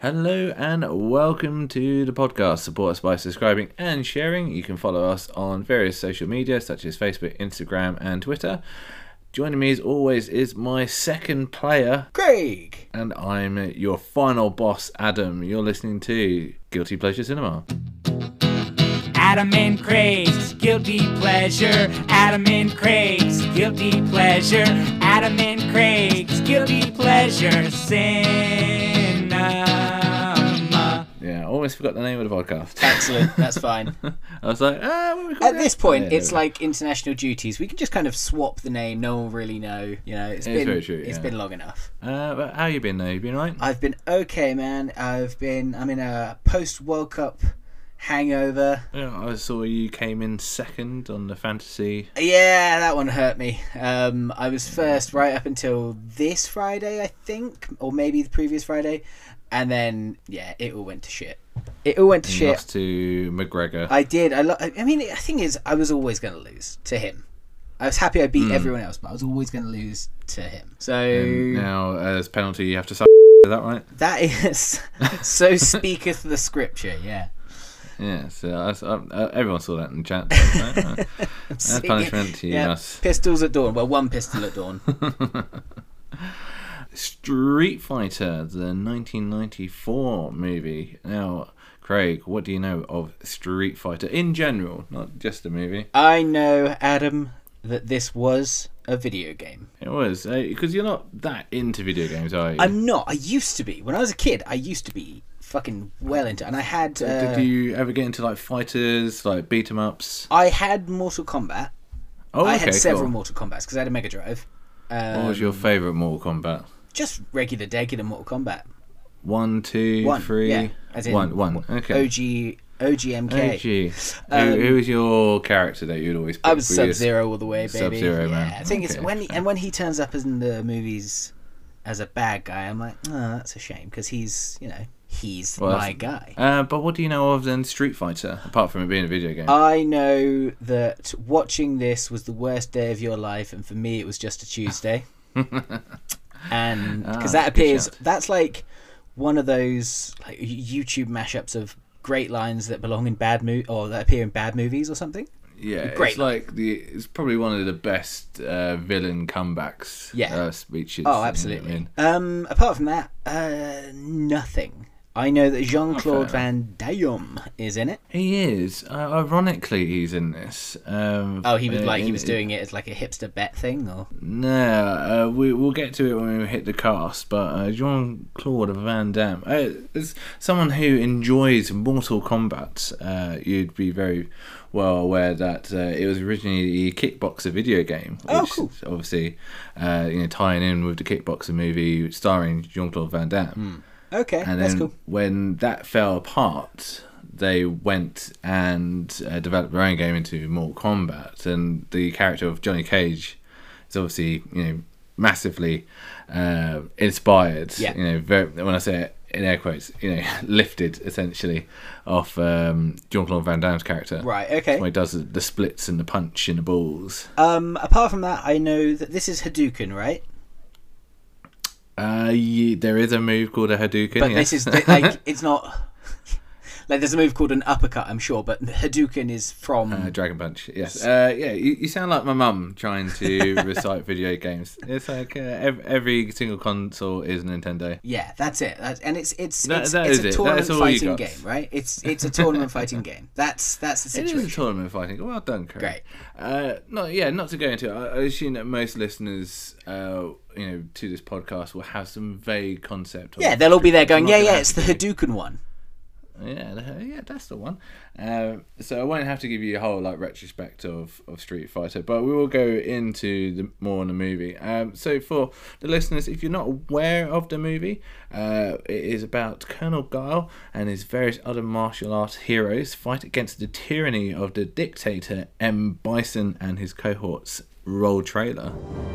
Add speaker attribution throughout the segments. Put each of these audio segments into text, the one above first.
Speaker 1: Hello and welcome to the podcast. Support us by subscribing and sharing. You can follow us on various social media such as Facebook, Instagram and Twitter. Joining me as always is my second player,
Speaker 2: Craig.
Speaker 1: And I'm your final boss, Adam. You're listening to Guilty Pleasure Cinema.
Speaker 2: Adam and Craig's Guilty Pleasure. Adam and Craig's Guilty Pleasure. Adam and Craig's Guilty Pleasure Cinema.
Speaker 1: Yeah, I almost forgot the name of the podcast.
Speaker 2: Excellent, that's fine.
Speaker 1: I was like, what we
Speaker 2: At this point, it's like international duties. We can just kind of swap the name. No one will really know. You know, it's been
Speaker 1: very true,
Speaker 2: it's been long enough.
Speaker 1: But how you been though? You been right?
Speaker 2: I've been okay, man. I'm in a post World Cup hangover.
Speaker 1: Yeah, I saw you came in second on the fantasy.
Speaker 2: Yeah, that one hurt me. I was first right up until this Friday, I think, or maybe the previous Friday, and then it all went to shit.
Speaker 1: Lost to McGregor.
Speaker 2: I did. I mean, the thing is, I was always going to lose to him. I was happy I beat everyone else, but I was always going to lose to him. So
Speaker 1: and now, as penalty, you have to. Is that right?
Speaker 2: That is so speaketh the scripture. Yeah.
Speaker 1: Yeah, so everyone saw that in the chat. Right? That's punishment to us.
Speaker 2: Pistols at dawn. Well, one pistol at dawn.
Speaker 1: Street Fighter, the 1994 movie. Now, Craig, what do you know of Street Fighter in general, not just the movie?
Speaker 2: I know, Adam, that this was a video game.
Speaker 1: It was, because you're not that into video games, are you?
Speaker 2: I'm not. I used to be. When I was a kid, I used to be fucking well into it. And I had...
Speaker 1: Did you ever get into like fighters, like beat 'em ups?
Speaker 2: I had Mortal Kombat.
Speaker 1: Oh, okay,
Speaker 2: I had several Mortal Kombats because I had a Mega Drive.
Speaker 1: What was your favourite Mortal Kombat?
Speaker 2: Just regular Mortal Kombat.
Speaker 1: 1, 2, 3.
Speaker 2: Yeah, as in
Speaker 1: one. Okay.
Speaker 2: OGMK.
Speaker 1: OG. Who was your character that you'd always pick?
Speaker 2: I was Sub-Zero all the way, baby.
Speaker 1: Sub-Zero, man.
Speaker 2: I think it's when he turns up in the movies as a bad guy, I'm like, oh, that's a shame because he's my guy.
Speaker 1: But what do you know of then Street Fighter apart from it being a video game?
Speaker 2: I know that watching this was the worst day of your life, and for me, it was just a Tuesday. And because that appears, that's like one of those like YouTube mashups of great lines that belong in or that appear in bad movies or something.
Speaker 1: Yeah, great. It's probably one of the best villain comebacks. Speeches.
Speaker 2: Oh, absolutely. Apart from that, nothing. I know that Jean-Claude Van Damme is in it.
Speaker 1: He is. Ironically, he's in this.
Speaker 2: He was doing it as like a hipster bet thing, or
Speaker 1: no? We'll get to it when we hit the cast. But Jean-Claude Van Damme, as someone who enjoys Mortal Kombat, you'd be very well aware that it was originally a kickboxer video game. Which
Speaker 2: cool.
Speaker 1: Obviously, tying in with the kickboxer movie starring Jean-Claude Van Damme.
Speaker 2: Okay,
Speaker 1: and
Speaker 2: that's
Speaker 1: then
Speaker 2: cool.
Speaker 1: When that fell apart, they went and developed their own game into Mortal Kombat, and the character of Johnny Cage is obviously massively inspired.
Speaker 2: Yeah.
Speaker 1: When I say it in air quotes, lifted essentially off Jean-Claude Van Damme's character.
Speaker 2: Right. Okay.
Speaker 1: Where he does the splits and the punch in the balls.
Speaker 2: Apart from that, I know that this is Hadouken, right?
Speaker 1: There is a move called a Hadouken,
Speaker 2: but this is it's not like there's a move called an uppercut, I'm sure, but Hadouken is from
Speaker 1: Dragon Punch. Yes. You sound like my mum trying to recite video games. It's like every single console is Nintendo.
Speaker 2: Yeah, that's it. It's
Speaker 1: a
Speaker 2: tournament fighting game, right? It's a tournament fighting game. That's the situation.
Speaker 1: It is a tournament fighting. Well done, Craig.
Speaker 2: Great.
Speaker 1: Not to go into it. I assume that most listeners, to this podcast will have some vague concept.
Speaker 2: Yeah, they'll all be there going, it's the Hadouken one.
Speaker 1: Yeah, that's the one. So I won't have to give you a whole retrospect of Street Fighter, but we will go into more on the movie. So for the listeners, if you're not aware of the movie, it is about Colonel Guile and his various other martial arts heroes fight against the tyranny of the dictator M. Bison and his cohorts. Roll trailer.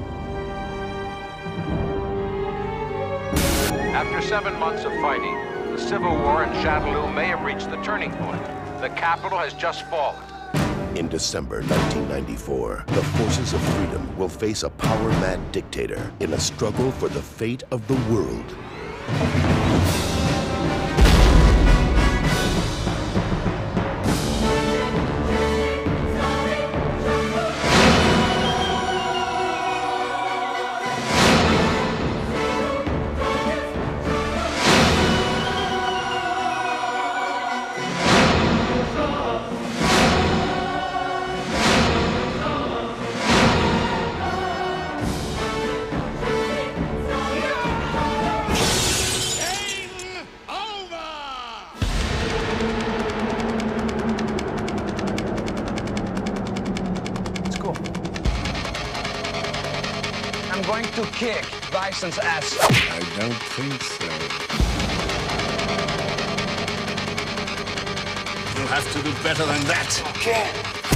Speaker 3: After 7 months of fighting, the civil war in Shadaloo may have reached the turning point. The capital has just fallen.
Speaker 4: In December 1994, the forces of freedom will face a power-mad dictator in a struggle for the fate of the world.
Speaker 5: to kick Bison's ass.
Speaker 6: I don't think so. You'll have to do better than that.
Speaker 5: Okay.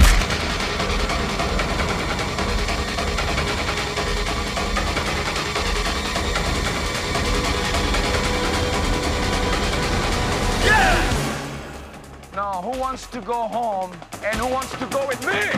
Speaker 5: Now, who wants to go home and who wants to go with me?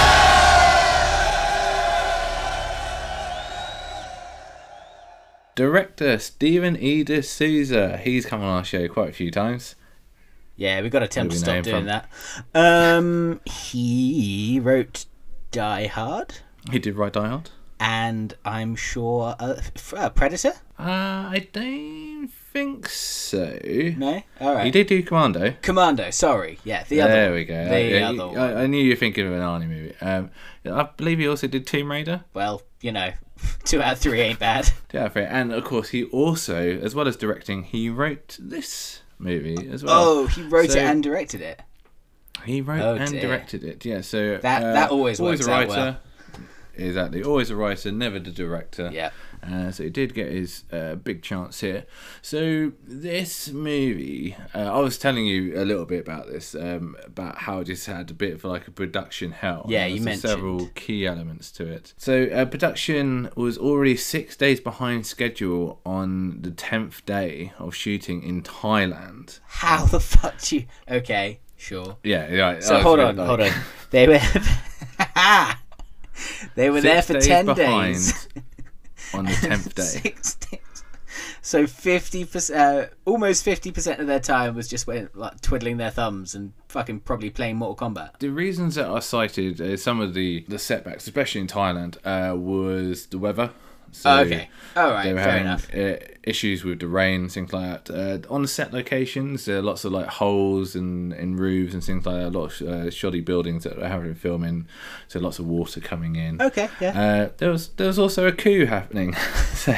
Speaker 1: Director Stephen E. D'Souza. He's come on our show quite a few times.
Speaker 2: Yeah, we've got to tell him to
Speaker 1: Where we know
Speaker 2: stop
Speaker 1: him
Speaker 2: doing
Speaker 1: from.
Speaker 2: that. He wrote Die Hard,
Speaker 1: He did write Die Hard.
Speaker 2: and I'm sure Predator.
Speaker 1: I don't think so.
Speaker 2: No, all right.
Speaker 1: He did do Commando.
Speaker 2: Commando. Sorry, yeah, the other.
Speaker 1: There
Speaker 2: one.
Speaker 1: we go.
Speaker 2: The
Speaker 1: Yeah,
Speaker 2: other one.
Speaker 1: I knew you were thinking of an Arnie movie. I believe he also did Tomb Raider.
Speaker 2: Well, 2 out of 3 ain't bad.
Speaker 1: Yeah, fair. And of course, he also, as well as directing, he wrote this movie as well.
Speaker 2: Oh, he wrote
Speaker 1: So-
Speaker 2: it and directed it.
Speaker 1: He wrote
Speaker 2: Oh,
Speaker 1: and
Speaker 2: dear.
Speaker 1: directed it. Yeah, so
Speaker 2: That always works
Speaker 1: a
Speaker 2: out
Speaker 1: writer.
Speaker 2: well.
Speaker 1: Exactly, always a writer, never the director.
Speaker 2: Yeah.
Speaker 1: So he did get his big chance here. So this movie, I was telling you a little bit about this, about how it just had a bit of like a production hell.
Speaker 2: Yeah,
Speaker 1: And
Speaker 2: you
Speaker 1: there's
Speaker 2: mentioned.
Speaker 1: several key elements to it. So production was already 6 days behind schedule on the 10th day of shooting in Thailand.
Speaker 2: How the fuck do you? Okay, sure.
Speaker 1: Yeah, right.
Speaker 2: So hold on. They were they were there
Speaker 1: 6
Speaker 2: for
Speaker 1: days
Speaker 2: 10
Speaker 1: behind
Speaker 2: days.
Speaker 1: on the 10th day.
Speaker 2: 6 days. So 50%, almost 50% of their time was just like twiddling their thumbs and fucking probably playing Mortal Kombat.
Speaker 1: The reasons that are cited, some of the setbacks, especially in Thailand, was the weather. So
Speaker 2: Okay. All right.
Speaker 1: they were
Speaker 2: Fair
Speaker 1: having
Speaker 2: enough.
Speaker 1: issues with the rain, things like that. On the set locations, there are lots of like holes in roofs and things like that. A lot of shoddy buildings that were having to film in, so lots of water coming in.
Speaker 2: Okay. Yeah.
Speaker 1: There was also a coup happening. So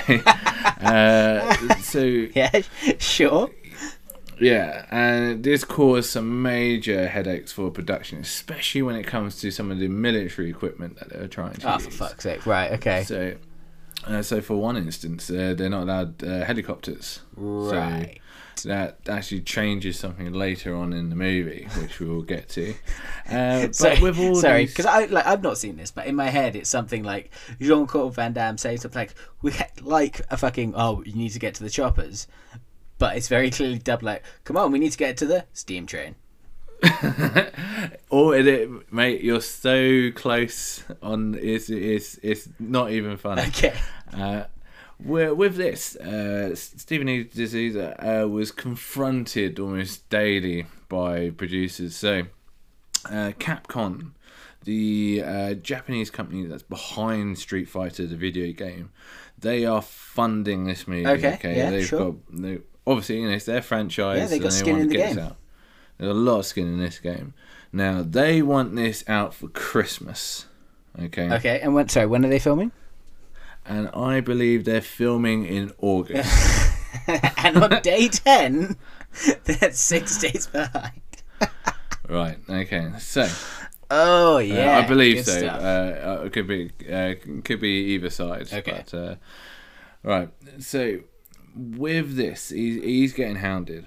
Speaker 2: Yeah. Sure.
Speaker 1: yeah, and this caused some major headaches for production, especially when it comes to some of the military equipment that they were trying to
Speaker 2: Oh,
Speaker 1: use.
Speaker 2: for fuck's sake! Right. Okay.
Speaker 1: So for one instance, they're not allowed helicopters.
Speaker 2: Right.
Speaker 1: So that actually changes something later on in the movie, which we will get to. But with all
Speaker 2: Sorry,
Speaker 1: these...
Speaker 2: because I've not seen this, but in my head it's something like Jean-Claude Van Damme saying something like, "We like a fucking you need to get to the choppers," but it's very clearly dubbed like, "Come on, we need to get to the steam train."
Speaker 1: Or mate, you're so close on. It's not even funny.
Speaker 2: Okay.
Speaker 1: With this, Stephen E. D'Souza was confronted almost daily by producers. So, Capcom, the Japanese company that's behind Street Fighter, the video game, they are funding this movie.
Speaker 2: Okay, yeah,
Speaker 1: they've
Speaker 2: sure.
Speaker 1: got obviously, it's their franchise.
Speaker 2: Yeah, they got
Speaker 1: and
Speaker 2: skin
Speaker 1: want
Speaker 2: in
Speaker 1: to
Speaker 2: the
Speaker 1: get this
Speaker 2: game.
Speaker 1: out. There's a lot of skin in this game. Now they want this out for Christmas. Okay.
Speaker 2: Okay, and when are they filming?
Speaker 1: And I believe they're filming in August.
Speaker 2: And on day 10, they're 6 days behind.
Speaker 1: Right. Okay. So.
Speaker 2: Oh yeah,
Speaker 1: I believe
Speaker 2: good
Speaker 1: so.
Speaker 2: stuff.
Speaker 1: It could be either side.
Speaker 2: Okay.
Speaker 1: But, right. So with this, he's getting hounded.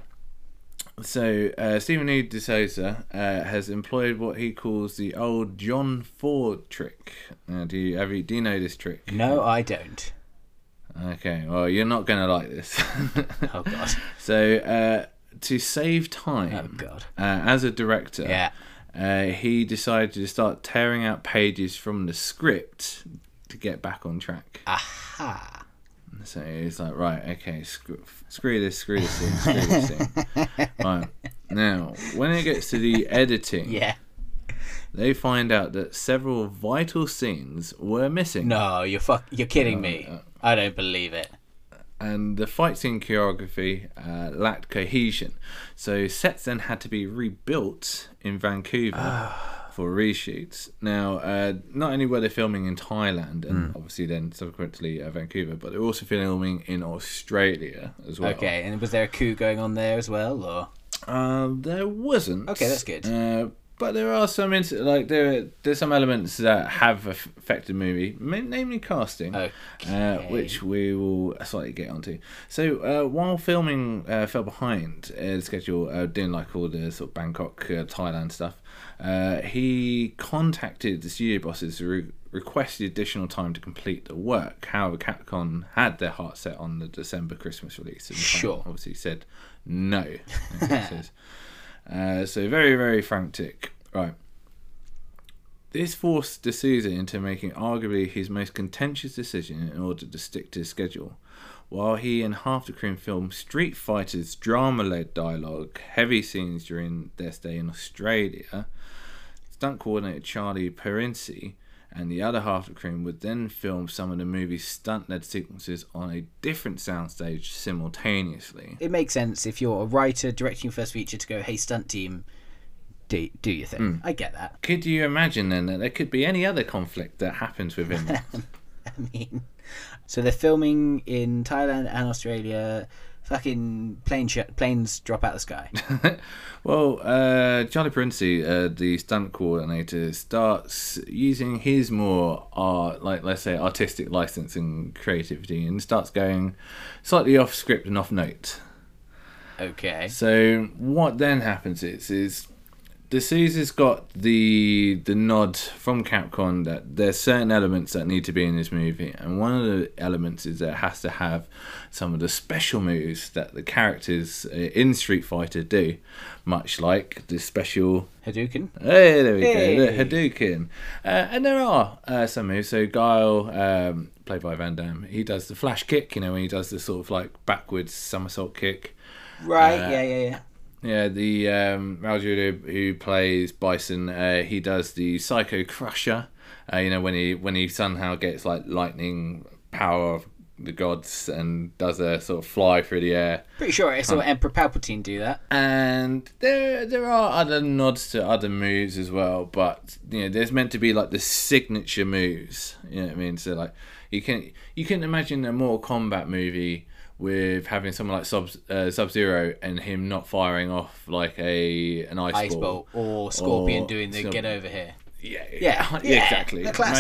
Speaker 1: So Stephen E. D'Souza has employed what he calls the old John Ford trick. Do you know this trick?
Speaker 2: No, I don't.
Speaker 1: Okay. Well, you're not going to like this.
Speaker 2: Oh god.
Speaker 1: So to save time,
Speaker 2: Oh god.
Speaker 1: as a director,
Speaker 2: Yeah.
Speaker 1: he decided to start tearing out pages from the script to get back on track.
Speaker 2: Aha.
Speaker 1: So he's like, right, okay, screw this thing. Right, now, when it gets to the editing,
Speaker 2: Yeah.
Speaker 1: they find out that several vital scenes were missing.
Speaker 2: No, you're kidding me. I don't believe it.
Speaker 1: And the fight scene choreography lacked cohesion. So sets then had to be rebuilt in Vancouver for reshoots. Now, not only were they filming in Thailand and obviously then subsequently Vancouver, but they were also filming in Australia as well.
Speaker 2: Okay, and was there a coup going on there as well, or?
Speaker 1: There wasn't.
Speaker 2: Okay, that's good.
Speaker 1: But there are some there's some elements that have affected the movie, namely casting, which we will slightly get onto. So while filming fell behind the schedule, doing like all the sort of Bangkok, Thailand stuff, he contacted the studio bosses who requested additional time to complete the work. However, Capcom had their heart set on the December Christmas release, and
Speaker 2: Sure.
Speaker 1: obviously said no. So very, very frantic. Right. This forced D'Souza into making arguably his most contentious decision in order to stick to his schedule. While he and half the crew filmed Street Fighter's drama-led dialogue, heavy scenes during their stay in Australia, stunt coordinator Charlie Perinci and the other half of the crew would then film some of the movie's stunt-led sequences on a different soundstage simultaneously.
Speaker 2: It makes sense if you're a writer directing your first feature to go, hey, stunt team, do your thing. I get that.
Speaker 1: Could you imagine then that there could be any other conflict that happens within that?
Speaker 2: I mean, so they're filming in Thailand and Australia. Fucking planes drop out of the sky.
Speaker 1: Well, Charlie Perinci, the stunt coordinator, starts using his more let's say artistic license and creativity, and starts going slightly off script and off note.
Speaker 2: Okay.
Speaker 1: So what then happens is D'Souza's got the nod from Capcom that there's certain elements that need to be in this movie, and one of the elements is that it has to have some of the special moves that the characters in Street Fighter do, much like the special
Speaker 2: Hadouken.
Speaker 1: Hey, there we go, the Hadouken. And there are some moves. So Guile, played by Van Damme, he does the flash kick, when he does the sort of like backwards somersault kick.
Speaker 2: Right, yeah.
Speaker 1: Yeah, the Raul Julia, who plays Bison, he does the Psycho Crusher. When he somehow gets like lightning power of the gods and does a sort of fly through the air.
Speaker 2: Pretty sure I saw Emperor Palpatine do that.
Speaker 1: And there are other nods to other moves as well, but there's meant to be like the signature moves. You know what I mean? So like you can imagine a Mortal Kombat movie with having someone like Sub-Zero and him not firing off like an ice ball,
Speaker 2: or Scorpion doing the get over here.
Speaker 1: Yeah, exactly.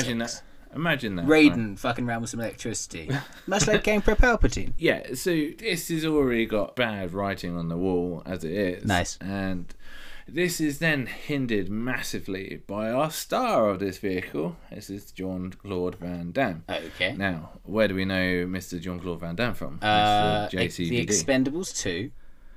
Speaker 1: Imagine that.
Speaker 2: Raiden fucking around with some electricity, much like Emperor Palpatine.
Speaker 1: Yeah, so this has already got bad writing on the wall as it is.
Speaker 2: Nice.
Speaker 1: And this is then hindered massively by our star of this vehicle. This is Jean-Claude Van Damme.
Speaker 2: Okay.
Speaker 1: Now, where do we know Mr. Jean-Claude Van Damme from?
Speaker 2: JCVD. The Expendables 2.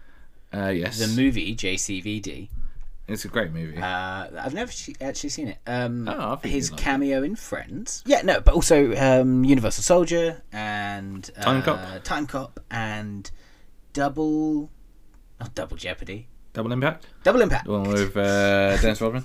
Speaker 1: Yes.
Speaker 2: The movie JCVD.
Speaker 1: It's a great movie.
Speaker 2: I've never actually seen it.
Speaker 1: I think
Speaker 2: his cameo in Friends. Yeah, no, but also Universal Soldier and
Speaker 1: Time Cop.
Speaker 2: Time Cop and Double Jeopardy.
Speaker 1: Double Impact?
Speaker 2: Double Impact.
Speaker 1: The one with Dennis Rodman?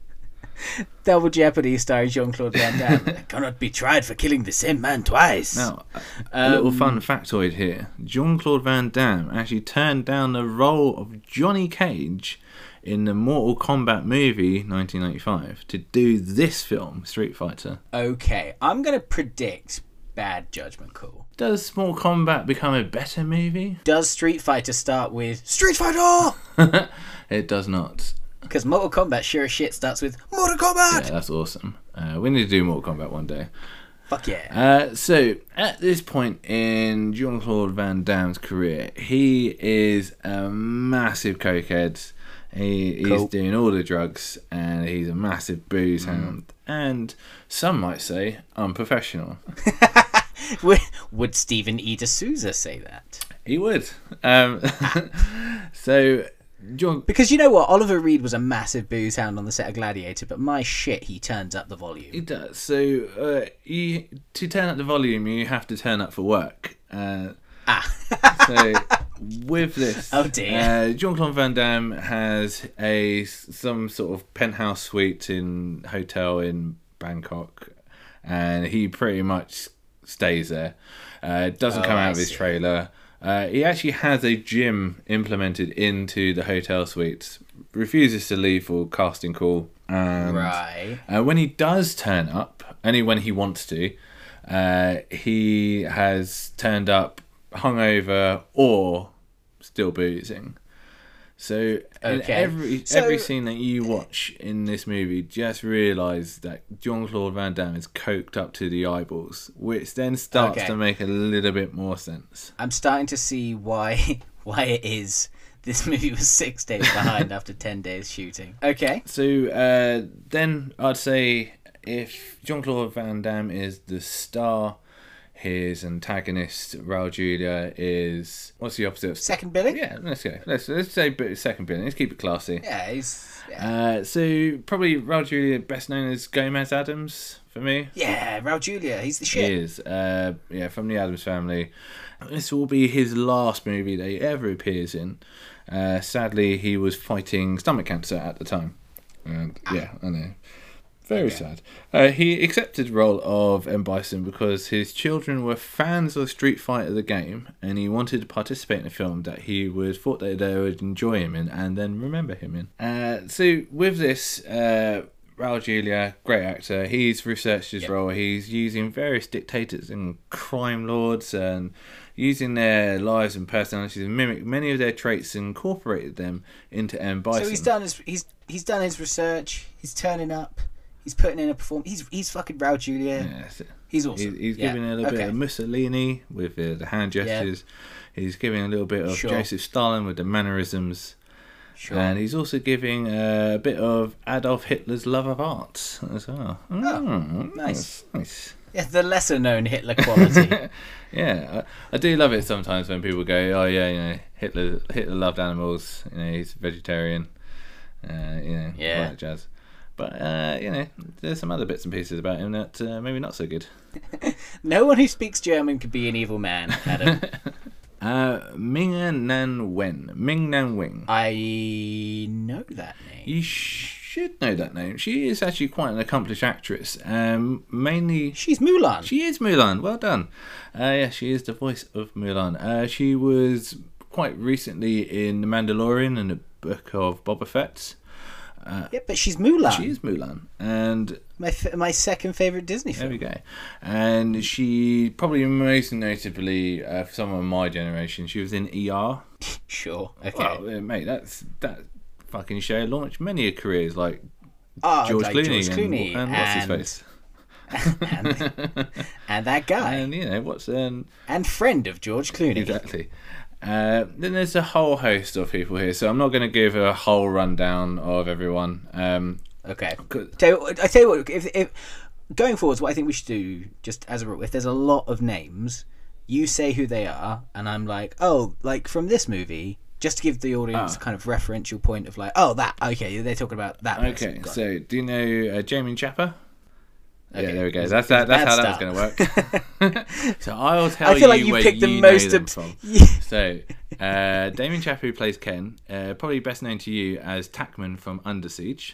Speaker 2: Double Jeopardy starring Jean-Claude Van Damme. Cannot be tried for killing the same man twice.
Speaker 1: Now, a little fun factoid here. Jean-Claude Van Damme actually turned down the role of Johnny Cage in the Mortal Kombat movie 1995 to do this film, Street Fighter.
Speaker 2: Okay, I'm going to predict bad judgment call.
Speaker 1: Does Mortal Kombat become a better movie?
Speaker 2: Does Street Fighter start with Street Fighter?
Speaker 1: It does not.
Speaker 2: Because Mortal Kombat sure as shit starts with Mortal Kombat!
Speaker 1: Yeah, that's awesome. We need to do Mortal Kombat one day.
Speaker 2: Fuck yeah.
Speaker 1: So, at this point in Jean-Claude Van Damme's career, he is a massive cokehead. He's doing all the drugs, and he's a massive booze hound. And some might say unprofessional.
Speaker 2: Would Stephen E. D'Souza say that?
Speaker 1: He would. Because
Speaker 2: you know what? Oliver Reed was a massive booze hound on the set of Gladiator, but my shit, he turns up the volume.
Speaker 1: He does. So to turn up the volume, you have to turn up for work. So with this,
Speaker 2: oh dear,
Speaker 1: Jean-Claude Van Damme has some sort of penthouse suite in hotel in Bangkok, and he pretty much stays there. Doesn't come out of his trailer. He actually has a gym implemented into the hotel suites. Refuses to leave for casting call.
Speaker 2: Right.
Speaker 1: When he does turn up, only when he wants to, he has turned up hungover or still boozing. So in
Speaker 2: Okay.
Speaker 1: every scene that you watch in this movie, just realise that Jean-Claude Van Damme is coked up to the eyeballs, which then starts
Speaker 2: Okay.
Speaker 1: to make a little bit more sense.
Speaker 2: I'm starting to see why it is this movie was 6 days behind after 10 days shooting. Okay.
Speaker 1: So then I'd say if Jean-Claude Van Damme is the star, his antagonist Raul Julia is, what's the opposite of
Speaker 2: Second billing?
Speaker 1: Yeah, let's go. Let's say second billing. Let's keep it classy.
Speaker 2: Yeah, he's... Yeah,
Speaker 1: So probably Raul Julia, best known as Gomez Adams for me.
Speaker 2: yeah, Raul Julia, he's the
Speaker 1: He
Speaker 2: shit.
Speaker 1: is. Yeah, from the Adams Family. This will be his last movie that he ever appears in. Sadly, he was fighting stomach cancer at the time. And yeah, I know. Very sad. He accepted the role of M. Bison because his children were fans of Street Fighter the game, and he wanted to participate in a film that he thought that they would enjoy him in and then remember him in. So with this, Raul Julia, great actor, he's researched his role. He's using various dictators and crime lords and using their lives and personalities and mimic many of their traits and incorporated them into M. Bison.
Speaker 2: So he's done his research, he's turning up, he's putting in a performance, he's fucking Raul Julia.
Speaker 1: Yeah, that's it.
Speaker 2: He's awesome.
Speaker 1: He's giving a little bit of Mussolini with the hand gestures. He's giving a little bit of Joseph Stalin with the mannerisms.
Speaker 2: Sure.
Speaker 1: And he's also giving a bit of Adolf Hitler's love of art as well.
Speaker 2: Nice.
Speaker 1: Nice.
Speaker 2: Yeah, the lesser known Hitler quality.
Speaker 1: Yeah, I do love it sometimes when people go, oh yeah, you know, Hitler loved animals, you know, he's vegetarian, you know, all that jazz. But, you know, there's some other bits and pieces about him that maybe not so good.
Speaker 2: No one who speaks German could be an evil man, Adam.
Speaker 1: Ming Nan Wen. Ming Nan Wing.
Speaker 2: I know that name.
Speaker 1: You should know that name. She is actually quite an accomplished actress. Mainly...
Speaker 2: She's Mulan.
Speaker 1: She is Mulan. Well done. Yeah, she is the voice of Mulan. She was quite recently in The Mandalorian and the Book of Boba Fett.
Speaker 2: Yeah, but she's Mulan.
Speaker 1: She is Mulan. And...
Speaker 2: My second favourite Disney film.
Speaker 1: There we go. And she probably most notably, for someone of my generation, she was in ER.
Speaker 2: Sure. Okay.
Speaker 1: Well, mate, that fucking show launched many careers like
Speaker 2: George
Speaker 1: Clooney and what's his face.
Speaker 2: and that guy.
Speaker 1: And you know what's
Speaker 2: and friend of George Clooney.
Speaker 1: Exactly. Then there's a whole host of people here, so I'm not going to give a whole rundown of everyone.
Speaker 2: Okay. I tell you what, if going forwards, what I think we should do, just as a rule, if there's a lot of names, you say who they are, and I'm like, oh, like from this movie, just to give the audience a kind of referential point of like, oh, that, okay, they're talking about that person.
Speaker 1: Okay,
Speaker 2: Got
Speaker 1: so
Speaker 2: it.
Speaker 1: do you know Jamie Chapper?
Speaker 2: Okay.
Speaker 1: Yeah, there we go. That's how that was going to work. So I'll tell
Speaker 2: I feel like you
Speaker 1: where
Speaker 2: picked the
Speaker 1: you
Speaker 2: most
Speaker 1: know them from.
Speaker 2: Yeah.
Speaker 1: So, Damien Chapper, who plays Ken, probably best known to you as Tackman from Under Siege.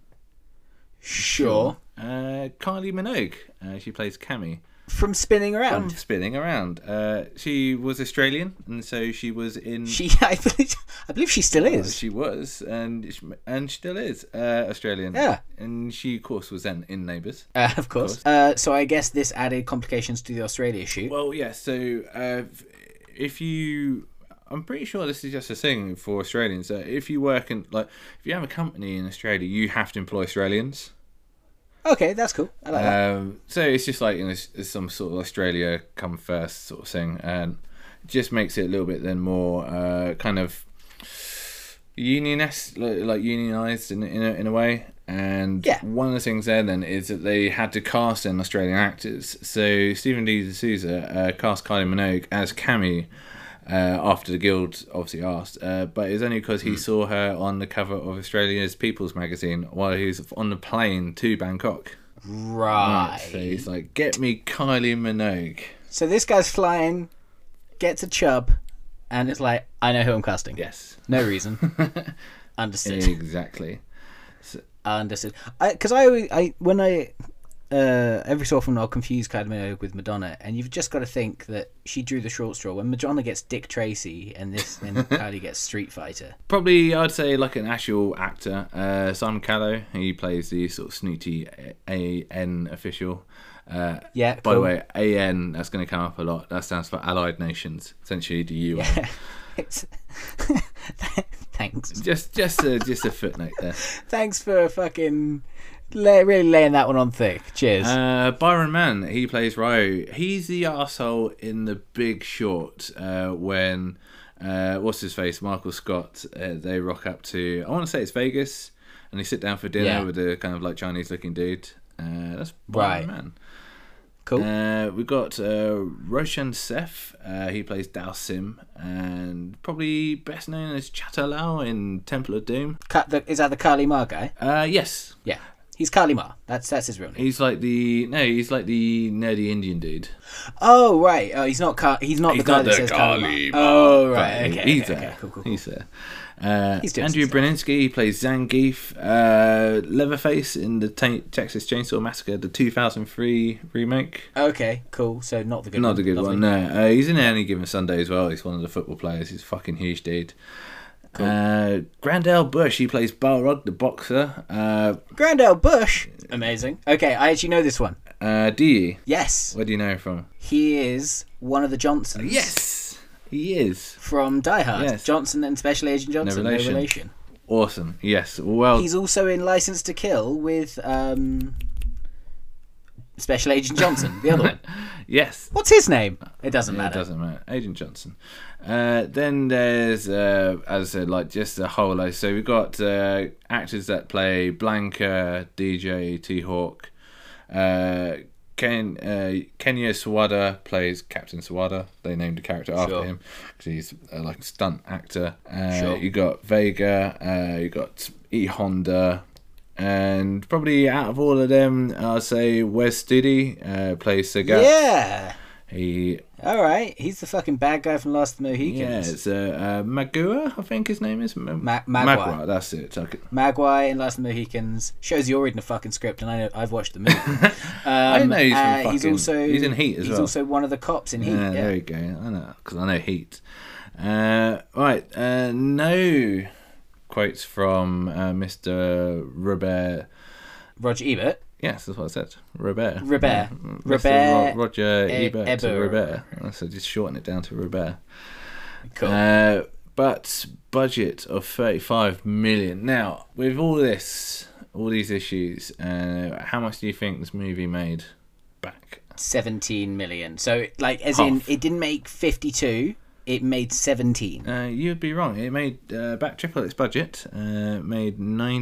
Speaker 2: Sure.
Speaker 1: Kylie Minogue, she plays Cammy.
Speaker 2: From Spinning Around.
Speaker 1: From Spinning Around. She was Australian, and so she was in...
Speaker 2: I believe she still is.
Speaker 1: She was, and still is Australian.
Speaker 2: Yeah.
Speaker 1: And she, of course, was then in Neighbours.
Speaker 2: Of course. So I guess this added complications to the Australia shoot.
Speaker 1: Well, yeah, so if you... I'm pretty sure this is just a thing for Australians. So if you work in... Like, if you have a company in Australia, you have to employ Australians.
Speaker 2: Okay, that's cool. I like that.
Speaker 1: So it's just like, you know, it's some sort of Australia come first sort of thing, and it just makes it a little bit then more kind of unionist, like unionized in a way. And one of the things there then is that they had to cast in Australian actors. So Stephen D. D'Souza cast Kylie Minogue as Cammy. After the Guild obviously asked, but it's only because he saw her on the cover of Australia's People's magazine while he was on the plane to Bangkok.
Speaker 2: Right.
Speaker 1: So he's like, get me Kylie Minogue.
Speaker 2: So this guy's flying, gets a chub, and it's like, I know who I'm casting.
Speaker 1: Yes.
Speaker 2: No reason. Understood.
Speaker 1: Exactly.
Speaker 2: Understood. Because when every so often I'll confuse Kylie Minogue with Madonna, and you've just got to think that she drew the short straw. When Madonna gets Dick Tracy, and Kylie gets Street Fighter.
Speaker 1: Probably, I'd say, like an actual actor, Simon Callow. He plays the sort of snooty AN official.
Speaker 2: Yeah.
Speaker 1: By the way, AN, that's going to come up a lot. That stands for Allied Nations, essentially the UN.
Speaker 2: Yeah. Thanks.
Speaker 1: Just a footnote there.
Speaker 2: Thanks for fucking really laying that one on thick. Cheers.
Speaker 1: Byron Mann, he plays Ryo. He's the arsehole in The Big Short when what's his face, Michael Scott, they rock up to, I want to say it's Vegas, and they sit down for dinner with a kind of like Chinese looking dude. That's Byron Mann.
Speaker 2: Cool.
Speaker 1: We've got Roshan Seth. He plays Dao Sim, and probably best known as Chatalao in Temple of Doom.
Speaker 2: Is that the Kali Ma guy?
Speaker 1: Yes.
Speaker 2: Yeah. He's Kali Ma. That's his real name.
Speaker 1: He's like the nerdy Indian dude.
Speaker 2: Oh right. Oh, he's not the guy that says Kali Ma. Oh right. Okay.
Speaker 1: He's
Speaker 2: okay,
Speaker 1: there.
Speaker 2: Cool.
Speaker 1: He's there.
Speaker 2: some
Speaker 1: Andrew Braninsky, he plays Zangief. Leatherface in the Texas Chainsaw Massacre, the 2003 remake.
Speaker 2: Okay, cool. So not the good one.
Speaker 1: Not the good
Speaker 2: Lovely.
Speaker 1: one, no. He's in Any Given Sunday as well. He's one of the football players. He's a fucking huge dude. Cool. Grandel Bush, he plays Balrog, the boxer.
Speaker 2: Grandel Bush? Amazing. Okay, I actually know this one.
Speaker 1: Do you?
Speaker 2: Yes.
Speaker 1: Where do you know him from?
Speaker 2: He is one of the Johnsons.
Speaker 1: Yes, he is.
Speaker 2: From Die Hard.
Speaker 1: Yes.
Speaker 2: Johnson and Special Agent Johnson. No relation.
Speaker 1: Awesome. Yes. Well,
Speaker 2: he's also in License to Kill with Special Agent Johnson, the other one.
Speaker 1: Yes.
Speaker 2: What's his name? It doesn't matter.
Speaker 1: It doesn't matter. Agent Johnson. Then there's, as I said, like just a whole load. So we've got actors that play Blanca, DJ, T-Hawk. Kenya Sawada plays Captain Sawada. They named the character after him because he's like a stunt actor. You got Vega. You got E Honda. And probably out of all of them, I'll say Wes Studi plays Sagat.
Speaker 2: Yeah.
Speaker 1: He.
Speaker 2: All right. He's the fucking bad guy from Last of the Mohicans.
Speaker 1: Yeah, it's Magua, I think his name is.
Speaker 2: Magua.
Speaker 1: That's it.
Speaker 2: Magua in Last of the Mohicans. Shows you're reading a fucking script, and I've watched the movie.
Speaker 1: I know he's from
Speaker 2: he's
Speaker 1: in Heat as well.
Speaker 2: He's also one of the cops in Heat. Yeah.
Speaker 1: There you go. I know, because I know Heat. Right. No quotes from Mr. Robert.
Speaker 2: Roger Ebert.
Speaker 1: Yes, that's what I said. Robert.
Speaker 2: Roger
Speaker 1: Ebert. Robert. So just shorten it down to Robert.
Speaker 2: Cool.
Speaker 1: But budget of 35 million. Now, with all these issues, how much do you think this movie made back? 17
Speaker 2: million. So, like, as
Speaker 1: Half.
Speaker 2: in, it didn't make 52. It made 17.
Speaker 1: You'd be wrong. It made back triple its budget. Made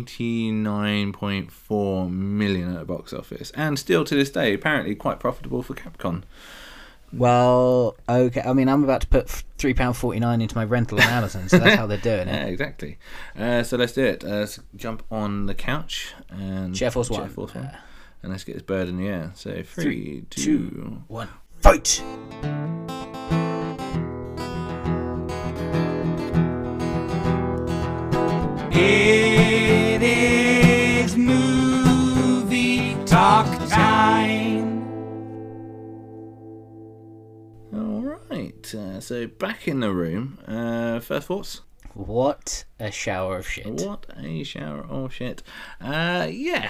Speaker 1: 99.4 million at the box office, and still to this day, apparently quite profitable for Capcom.
Speaker 2: Well, okay. I mean, I'm about to put £3.49 into my rental on Amazon, so that's how they're doing it.
Speaker 1: Yeah, exactly. So let's do it. Let's jump on the couch and
Speaker 2: Chair Force One.
Speaker 1: And let's get this bird in the air. So 3, 2,
Speaker 2: 1, fight!
Speaker 7: It is movie talk time.
Speaker 1: All right. So back in the room. First thoughts?
Speaker 2: What a shower of shit.
Speaker 1: What a shower of shit. Yeah.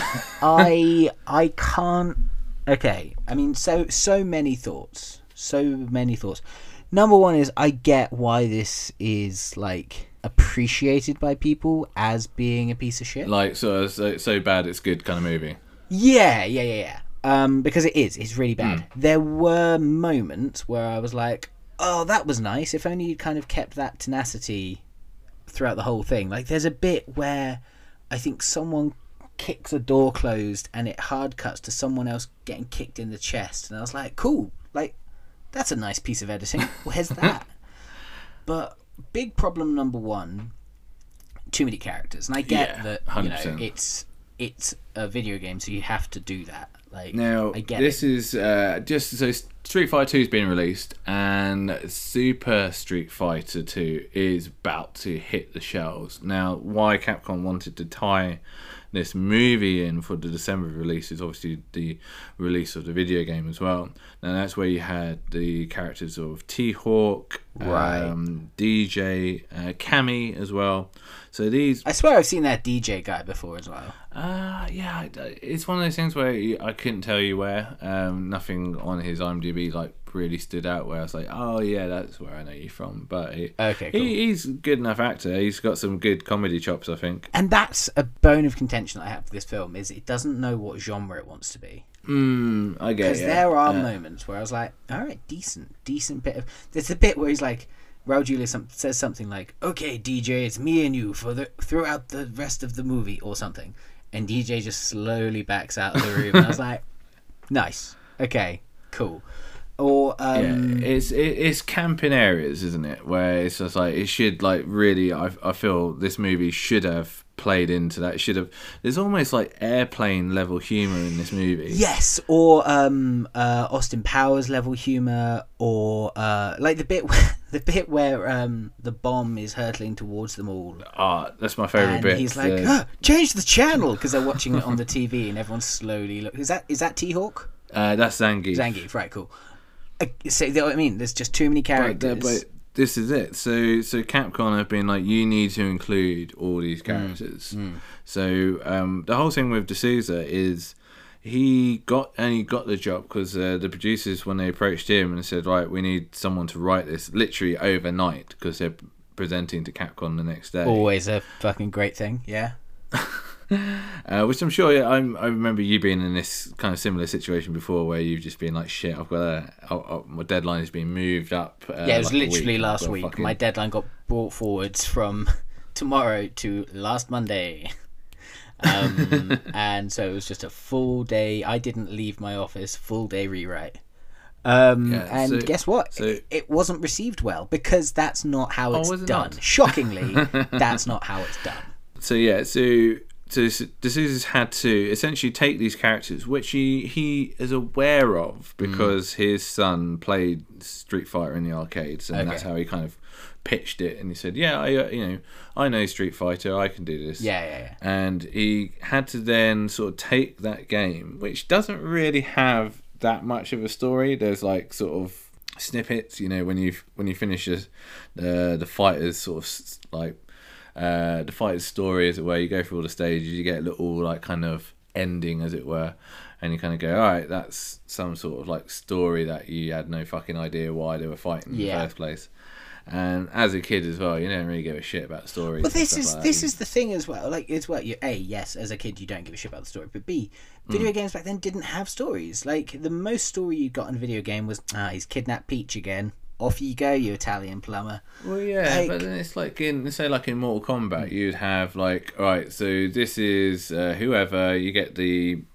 Speaker 2: I can't. Okay. I mean, so many thoughts. So many thoughts. Number one is I get why this is like appreciated by people as being a piece of shit.
Speaker 1: Like so bad it's good kind of movie.
Speaker 2: Yeah. Because it's really bad. There were moments where I was like, oh, that was nice. If only you kind of kept that tenacity throughout the whole thing. Like there's a bit where I think someone kicks a door closed and it hard cuts to someone else getting kicked in the chest, and I was like, cool, like that's a nice piece of editing. Where's that? But big problem number one, too many characters, and I get that
Speaker 1: 100%.
Speaker 2: It's a video game, so you have to do that. Like
Speaker 1: now,
Speaker 2: I get
Speaker 1: this
Speaker 2: it.
Speaker 1: is just so Street Fighter 2 has been released, and Super Street Fighter 2 is about to hit the shelves. Now, why Capcom wanted to tie this movie in for the December release is obviously the release of the video game as well. Now that's where you had the characters of T-Hawk, DJ, Cammy as well. So these,
Speaker 2: I swear I've seen that DJ guy before as well.
Speaker 1: yeah, it's one of those things where I couldn't tell you where. Nothing on his IMDb maybe like really stood out where I was like, oh yeah, that's where I know you from. But
Speaker 2: Okay, cool.
Speaker 1: he's a good enough actor. He's got some good comedy chops, I think.
Speaker 2: And that's a bone of contention I have for this film, is it doesn't know what genre it wants to be.
Speaker 1: I get it.
Speaker 2: Because there are moments where I was like, all right, decent bit of... There's a bit where he's like, Raul Julia says something like, okay, DJ, it's me and you throughout the rest of the movie, or something. And DJ just slowly backs out of the room. And I was like, nice. Okay, cool. Or
Speaker 1: it's camp in areas, isn't it? Where it's just like it should like really. I feel this movie should have played into that. It should have. There's almost like airplane level humor in this movie.
Speaker 2: Yes, or Austin Powers level humor, or like the bit where the bomb is hurtling towards them all.
Speaker 1: That's my favorite bit.
Speaker 2: He's like, change the channel, because they're watching it on the TV, and everyone's slowly look. Is that T-Hawk?
Speaker 1: That's Zangief.
Speaker 2: Zangief, right? Cool. So you know what I mean? There's just too many characters.
Speaker 1: But this is it. So Capcom have been like, you need to include all these characters. So the whole thing with D'Souza is he got the job because the producers, when they approached him and said, right, we need someone to write this literally overnight because they're presenting to Capcom the next day.
Speaker 2: Always a fucking great thing, yeah.
Speaker 1: Which I'm sure, I remember you being in this kind of similar situation before, where you've just been like, shit, I've got my deadline has been moved up.
Speaker 2: It was like literally last week. My deadline got brought forwards from tomorrow to last Monday. And so it was just a full day. I didn't leave my office, full day rewrite. Guess what? It wasn't received well, because that's not how it's done. Not? Shockingly, that's not how it's done.
Speaker 1: So D'Souza's had to essentially take these characters, which he is aware of because his son played Street Fighter in the arcades, and that's how he kind of pitched it. And he said, "Yeah, I know Street Fighter, I can do this."
Speaker 2: Yeah.
Speaker 1: And he had to then sort of take that game, which doesn't really have that much of a story. There's like sort of snippets, when you finish the fighter's sort of like. The fighter's story, as it were, you go through all the stages, you get a little like kind of ending, as it were, and you kind of go, all right, that's some sort of like story that you had no fucking idea why they were fighting in the first place. And as a kid as well, you don't really give a shit about stories.
Speaker 2: But this is the thing as well. Like, it's what yes, as a kid you don't give a shit about the story, but B, video games back then didn't have stories. Like, the most story you got in a video game was he's kidnapped Peach again. Off you go, you Italian plumber.
Speaker 1: Well, yeah, but then it's like in Mortal Kombat, you'd have like, all right, so this is whoever. You get the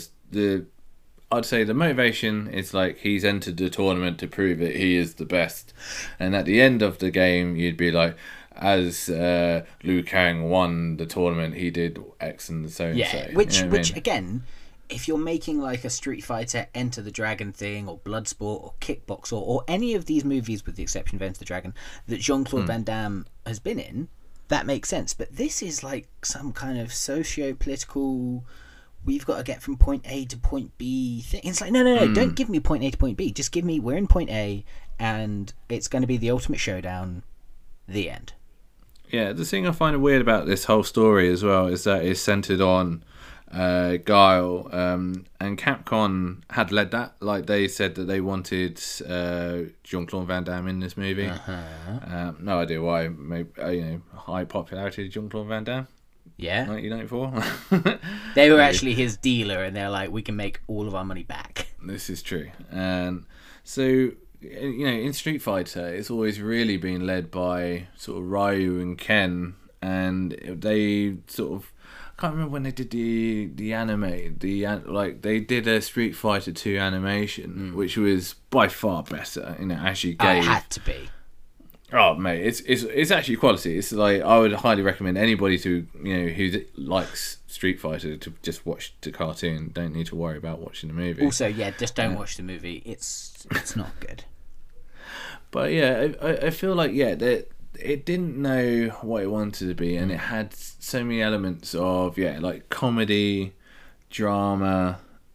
Speaker 1: I'd say the motivation is like he's entered the tournament to prove it. He is the best, and at the end of the game, you'd be like, as Liu Kang won the tournament, he did X and so and so.
Speaker 2: Yeah, which again. If you're making like a Street Fighter Enter the Dragon thing, or Bloodsport, or Kickboxer, or any of these movies, with the exception of Enter the Dragon, that Jean-Claude Van Damme has been in, that makes sense. But this is like some kind of socio-political, we've got to get from point A to point B thing. It's like, no, don't give me point A to point B. Just give me, we're in point A, and it's going to be the ultimate showdown, the end. Yeah,
Speaker 1: the thing I find weird about this whole story as well is that it's centered on Guile, and Capcom had led that. Like, they said that they wanted Jean-Claude Van Damme in this movie. No idea why. Maybe high popularity of Jean-Claude Van Damme.
Speaker 2: Yeah,
Speaker 1: 1994.
Speaker 2: They were actually his dealer, and they're like, we can make all of our money back.
Speaker 1: This is true. And so, in Street Fighter, it's always really been led by sort of Ryu and Ken, and they sort of, I can't remember when they did the anime. They did a Street Fighter 2 animation, which was by far better. Actually gave.
Speaker 2: It had to be.
Speaker 1: Oh mate, it's actually quality. It's like, I would highly recommend anybody to who likes Street Fighter to just watch the cartoon. Don't need to worry about watching the movie.
Speaker 2: Also, yeah, just don't watch the movie. It's not good.
Speaker 1: But yeah, I feel like that it didn't know what it wanted to be, and it had so many elements of like comedy, drama,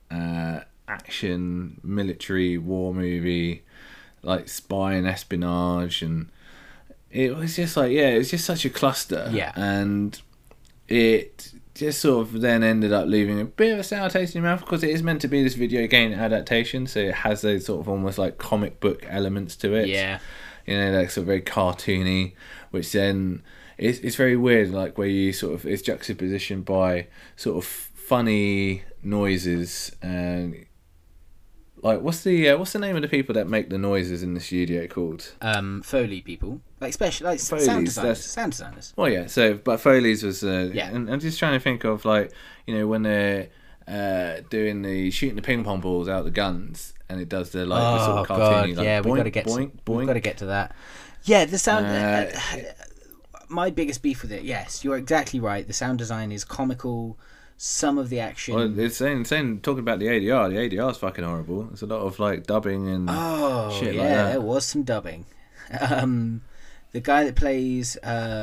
Speaker 1: action, military, war movie, like spy and espionage, and it was just like it's just such a cluster.
Speaker 2: Yeah,
Speaker 1: and it just sort of then ended up leaving a bit of a sour taste in your mouth, because it is meant to be this video game adaptation, so it has those sort of almost like comic book elements to it.
Speaker 2: Yeah.
Speaker 1: You know, like sort of very cartoony, which then it's very weird, like where you sort of, it's juxtaposition by sort of funny noises and like what's the name of the people that make the noises in the studio called?
Speaker 2: Foley people, like special, like
Speaker 1: Foley's,
Speaker 2: sound designers.
Speaker 1: Well, yeah. So, but Foley's was
Speaker 2: Yeah.
Speaker 1: And I'm just trying to think of, like, you know, when they're doing the shooting the ping pong balls out the guns, and it does the like the sort of cartoony, like,
Speaker 2: yeah,
Speaker 1: boink,
Speaker 2: we've got to get
Speaker 1: boink, boink.
Speaker 2: we've got to get to that. Yeah, the sound. My biggest beef with it, yes, you're exactly right. The sound design is comical. Some of the action.
Speaker 1: Well, it's saying talking about the ADR. The ADR is fucking horrible. There's a lot of like dubbing and shit like that.
Speaker 2: There was some dubbing. The guy that plays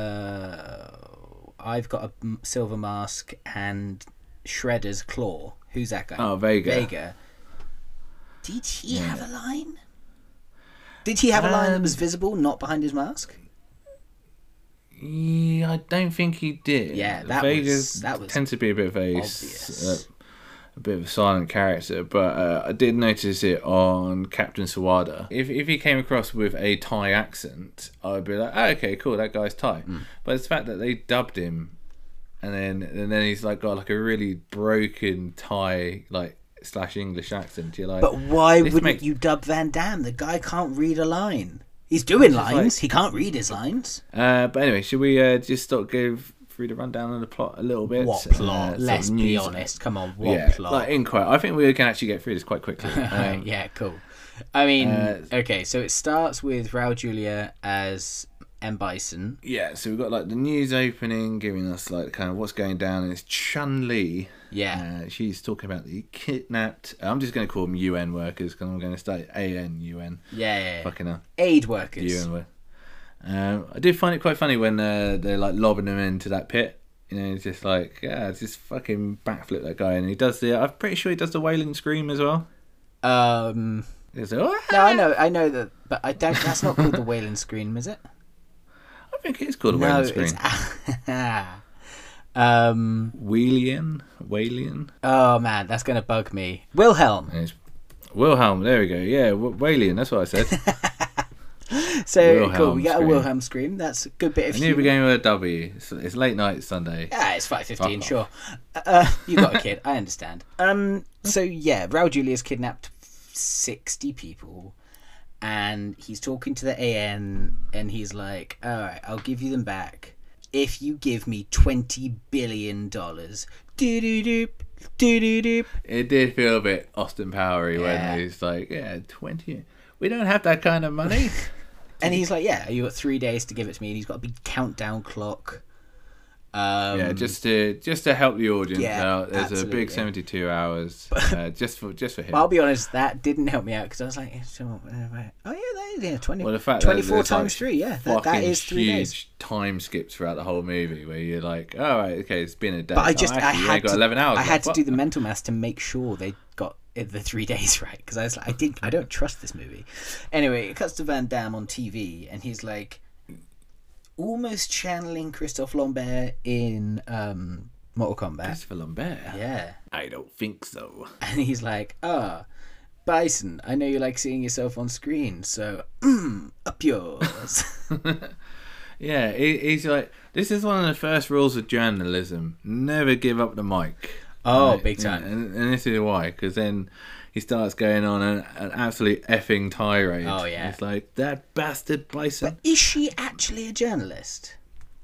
Speaker 2: I've Got a Silver Mask and Shredder's Claw. Who's that guy?
Speaker 1: Oh, Vega.
Speaker 2: Vega. Did he have a line? Did he have a line that was visible, not behind his mask?
Speaker 1: Yeah, I don't think he did.
Speaker 2: Yeah,
Speaker 1: Vegas
Speaker 2: that was
Speaker 1: tends to be a bit of
Speaker 2: obvious.
Speaker 1: a bit of a silent character, but I did notice it on Captain Sawada. If he came across with a Thai accent, I would be like, oh, okay, cool, that guy's Thai. But it's the fact that they dubbed him, and then he's like got like a really broken Thai like / English accent. You're like,
Speaker 2: But why wouldn't you dub Van Damme? The guy can't read a line. He's doing lines. He can't read his lines.
Speaker 1: But anyway, should we just go through the rundown of the plot a little bit?
Speaker 2: What plot? Let's be honest. Come on, what plot?
Speaker 1: Like I think we can actually get through this quite quickly.
Speaker 2: Yeah, cool. I mean, okay, so it starts with Raul Julia as M. Bison.
Speaker 1: Yeah, so we've got like the news opening giving us like kind of what's going down, and it's Chun-Li.
Speaker 2: Yeah.
Speaker 1: She's talking about the kidnapped. I'm just going to call them UN workers because I'm going to start AN-UN.
Speaker 2: Yeah.
Speaker 1: Fucking hell.
Speaker 2: Aid workers.
Speaker 1: UN workers. I did find it quite funny when they're like lobbing him into that pit. You know, it's just like, yeah, it's just fucking backflip that guy, and he does I'm pretty sure he does the wailing scream as well. It's like,
Speaker 2: No, I know that, but I don't. That's not called the wailing scream, is it?
Speaker 1: I think it's called a wailing scream. Wailing.
Speaker 2: Oh man, that's gonna bug me. Wilhelm.
Speaker 1: It's Wilhelm. There we go. Yeah, Wailing. That's what I said.
Speaker 2: So
Speaker 1: Wilhelm
Speaker 2: cool. We got
Speaker 1: scream.
Speaker 2: a Wilhelm scream. That's a good bit of.
Speaker 1: I knew we were going with a W. It's late night Sunday.
Speaker 2: Yeah, it's 5:15.
Speaker 1: Fuck
Speaker 2: Sure. You got a kid. I understand. So yeah, Raul Julia's kidnapped 60 people, and he's talking to the AN, and he's like, "All right, I'll give you them back if you give me $20 billion." Do-do-doop, do-do-doop.
Speaker 1: It did feel a bit Austin Powery when he's like, yeah, 20. We don't have that kind of money.
Speaker 2: And he's like, yeah, you got 3 days to give it to me, and he's got a big countdown clock.
Speaker 1: Yeah, just to help the audience
Speaker 2: Yeah,
Speaker 1: out. There's
Speaker 2: absolutely.
Speaker 1: a big 72 hours just for him.
Speaker 2: But I'll be honest, that didn't help me out because I was like, oh yeah, 20,
Speaker 1: Well, the fact
Speaker 2: 24
Speaker 1: that
Speaker 2: times 3, yeah, that is 3 days.
Speaker 1: huge time skips throughout the whole movie where you're like, all right, okay, it's been a day.
Speaker 2: But I
Speaker 1: you only got 11 hours.
Speaker 2: I had to
Speaker 1: What?
Speaker 2: do the mental maths to make sure they got the 3 days right because I was like, I don't trust this movie. Anyway, it cuts to Van Damme on TV, and he's like, almost channeling Christophe Lambert in Mortal Kombat.
Speaker 1: Christopher Lambert?
Speaker 2: Yeah.
Speaker 1: I don't think so.
Speaker 2: And he's like, Bison, I know you like seeing yourself on screen, so up yours.
Speaker 1: Yeah, he's like, this is one of the first rules of journalism. Never give up the mic.
Speaker 2: Oh, big time.
Speaker 1: And this is why, because then he starts going on an absolute effing tirade.
Speaker 2: Oh, yeah.
Speaker 1: It's like, that bastard Bison.
Speaker 2: Is she actually a journalist?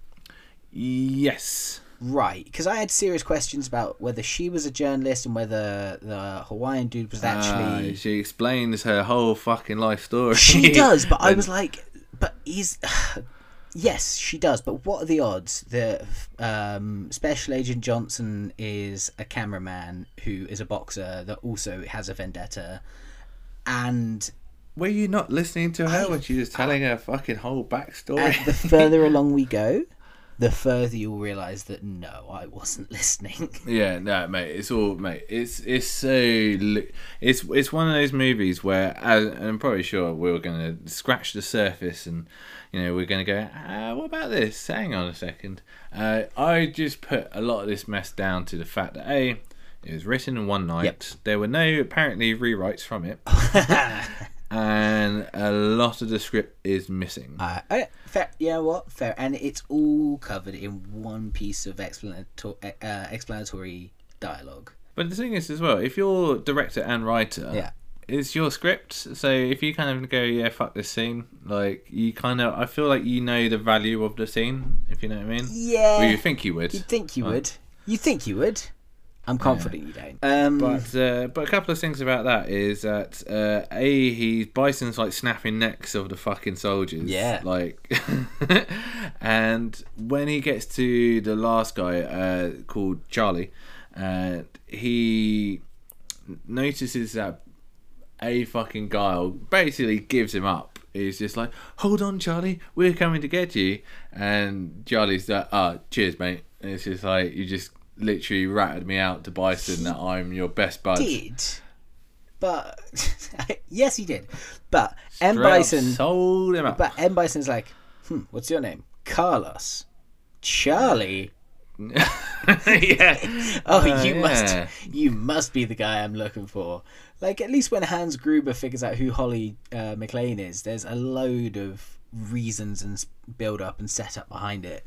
Speaker 1: Yes.
Speaker 2: Right, because I had serious questions about whether she was a journalist and whether the Hawaiian dude was actually...
Speaker 1: She explains her whole fucking life story.
Speaker 2: She does, but I was like, but he's... Yes, she does, but what are the odds that Special Agent Johnson is a cameraman who is a boxer that also has a vendetta, and...
Speaker 1: Were you not listening to her when she was telling her fucking whole backstory?
Speaker 2: And the further along we go, the further you'll realise that no, I wasn't listening.
Speaker 1: Yeah, no, mate. It's all, mate. It's one of those movies where, and I'm probably sure we're gonna scratch the surface, and we're gonna go, what about this? Hang on a second. I just put a lot of this mess down to the fact that it was written in one night.
Speaker 2: Yep.
Speaker 1: There were no apparently rewrites from it. And a lot of the script is missing.
Speaker 2: Fair, fair. And it's all covered in one piece of explanatory dialogue.
Speaker 1: But the thing is, as well, if you're director and writer, it's your script. So if you kind of go, fuck this scene, like you kind of, I feel like you know the value of the scene, if you know what I mean.
Speaker 2: Yeah.
Speaker 1: Well, you think you would.
Speaker 2: You'd think you would. You think you would. I'm confident you don't.
Speaker 1: But a couple of things about that is that Bison's like snapping necks of the fucking soldiers.
Speaker 2: Yeah.
Speaker 1: Like, and when he gets to the last guy called Charlie, he notices that a fucking guile basically gives him up. He's just like, "Hold on, Charlie, we're coming to get you." And Charlie's like, cheers, mate. And it's just like, you just literally ratted me out to Bison that I'm your best bud.
Speaker 2: But yes, he did. But M.
Speaker 1: Straight up
Speaker 2: Bison
Speaker 1: sold him up.
Speaker 2: But M. Bison's like, what's your name? Carlos. Charlie.
Speaker 1: Yeah.
Speaker 2: You must be the guy I'm looking for. Like, at least when Hans Gruber figures out who Holly McLean is, there's a load of reasons and build up and set up behind it.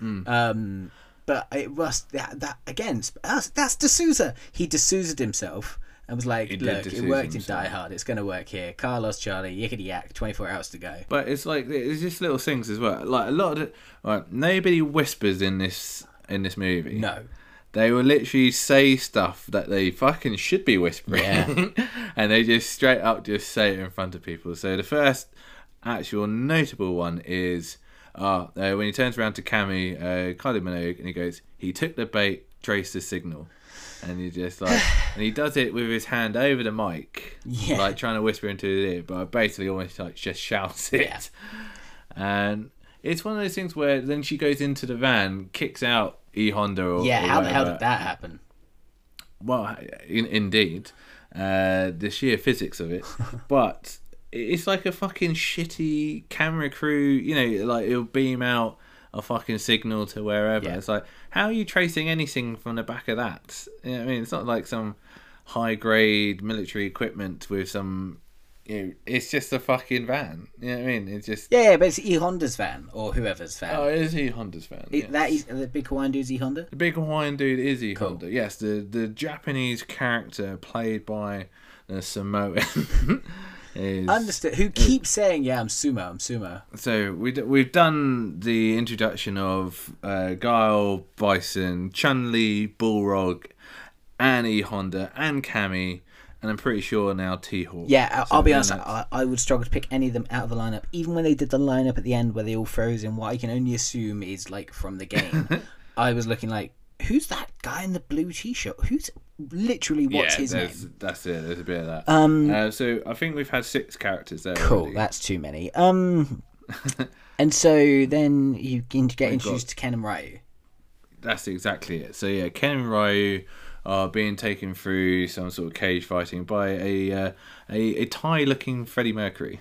Speaker 2: But it was that again. That's D'Souza. He D'Souza'd himself and was like, "Look, it worked in Die Hard. It's going to work here." Carlos, Charlie, yickety yak. 24 hours to go.
Speaker 1: But it's like, it's just little things as well. Like a lot of nobody whispers in this movie.
Speaker 2: No.
Speaker 1: They will literally say stuff that they fucking should be whispering.
Speaker 2: Yeah.
Speaker 1: And they just straight up just say it in front of people. So the first actual notable one is when he turns around to Kylie Minogue and he goes, "He took the bait, traced the signal." And he just like, and he does it with his hand over the mic, like trying to whisper into his ear, but basically almost like just shouts it. Yeah. And it's one of those things where then she goes into the van, kicks out E Honda.
Speaker 2: How the hell did that happen?
Speaker 1: Well, indeed, the sheer physics of it, but it's like a fucking shitty camera crew. Like it'll beam out a fucking signal to wherever. Yeah. It's like, how are you tracing anything from the back of that? You know what I mean? It's not like some high grade military equipment with some. It's just a fucking van. You know what I mean? It's just
Speaker 2: but it's E Honda's van or whoever's van.
Speaker 1: Oh, it is E Honda's van. Yes.
Speaker 2: That is the big Hawaiian dude's E Honda.
Speaker 1: The big Hawaiian dude is E Honda. Yes, the Japanese character played by the Samoan.
Speaker 2: Understood. Who keeps saying, I'm sumo.
Speaker 1: So we've done the introduction of Guile, Bison, Chun-Li, Bullrog, and E Honda, and Cammy, and I'm pretty sure now T-Hawk.
Speaker 2: Yeah, I'll be honest, I would struggle to pick any of them out of the lineup. Even when they did the lineup at the end where they all froze in what I can only assume is like from the game, I was looking like, who's that guy in the blue t-shirt? Who's literally what's his name?
Speaker 1: That's it. There's a bit of that. So I think we've had 6 characters there.
Speaker 2: Cool,
Speaker 1: already.
Speaker 2: That's too many. And so then you get introduced to Ken and Ryu.
Speaker 1: That's exactly it. So yeah, Ken and Ryu are being taken through some sort of cage fighting by a Thai-looking Freddie Mercury.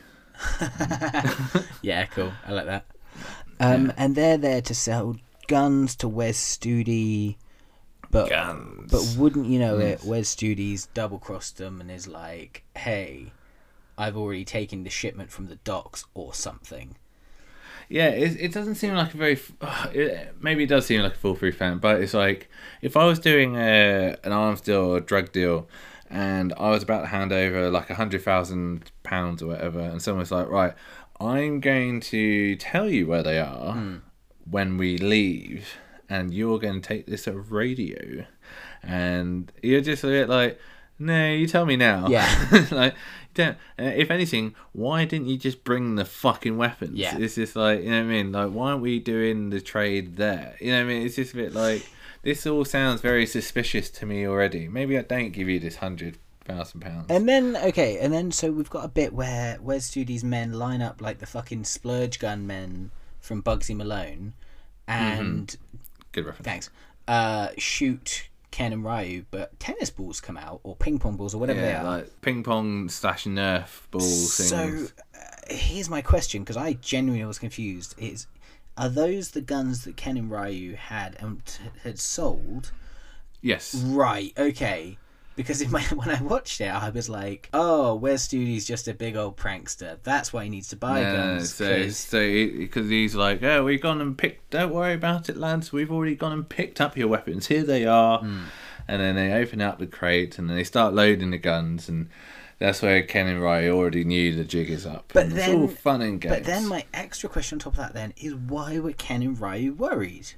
Speaker 2: Yeah, cool. I like that. And they're there to sell guns to Wes Studi, but wouldn't you know it, Wes Studi's double-crossed them and is like, "Hey, I've already taken the shipment from the docks," or something.
Speaker 1: Yeah, it doesn't seem like a very... maybe it does seem like a foolproof fan, but it's like, if I was doing an arms deal or a drug deal, and I was about to hand over like £100,000 or whatever, and someone's like, "Right, I'm going to tell you where they are when we leave, and you're going to take this at radio," and you're just a bit like, "No, you tell me now."
Speaker 2: Yeah.
Speaker 1: Like, don't. If anything, why didn't you just bring the fucking weapons?
Speaker 2: Yeah.
Speaker 1: It's just like, you know what I mean? Like, why aren't we doing the trade there? You know what I mean? It's just a bit like, this all sounds very suspicious to me already. Maybe I don't give you this £100,000.
Speaker 2: And then so we've got a bit where Wes Studi's men line up like the fucking splurge gun men from Bugsy Malone, and
Speaker 1: Good reference.
Speaker 2: thanks, shoot Ken and Ryu, but tennis balls come out, or ping pong balls, or whatever they
Speaker 1: Yeah,
Speaker 2: are.
Speaker 1: like ping pong / Nerf ball things.
Speaker 2: So here's my question, because I genuinely was confused: are those the guns that Ken and Ryu had and had sold?
Speaker 1: Yes.
Speaker 2: Right. Okay. Because when I watched it, I was like, "Oh, Wes Studi's just a big old prankster. That's why he needs to buy guns."
Speaker 1: Because he's like, "Oh, we've gone and picked. Don't worry about it, lads. We've already gone and picked up your weapons. Here they are." And then they open up the crate and then they start loading the guns, and that's where Ken and Ryu already knew the jig is up.
Speaker 2: But
Speaker 1: and
Speaker 2: then,
Speaker 1: it's all fun and games.
Speaker 2: But then my extra question on top of that then is, why were Ken and Ryu worried?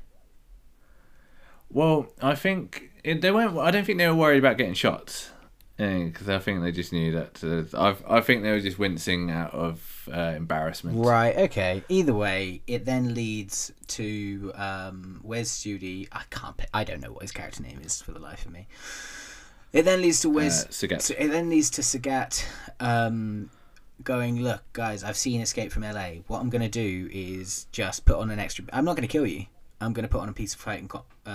Speaker 1: Well, I think they weren't. I don't think they were worried about getting shots, because I think they just knew that. I think they were just wincing out of embarrassment.
Speaker 2: Right. Okay. Either way, it then leads to Wes Studi. I don't know what his character name is for the life of me. It then leads to
Speaker 1: Sagat.
Speaker 2: It then leads to Sagat going, "Look, guys, I've seen Escape from LA. What I'm going to do is just put on an extra. I'm not going to kill you. I'm going to put on a piece of fighting.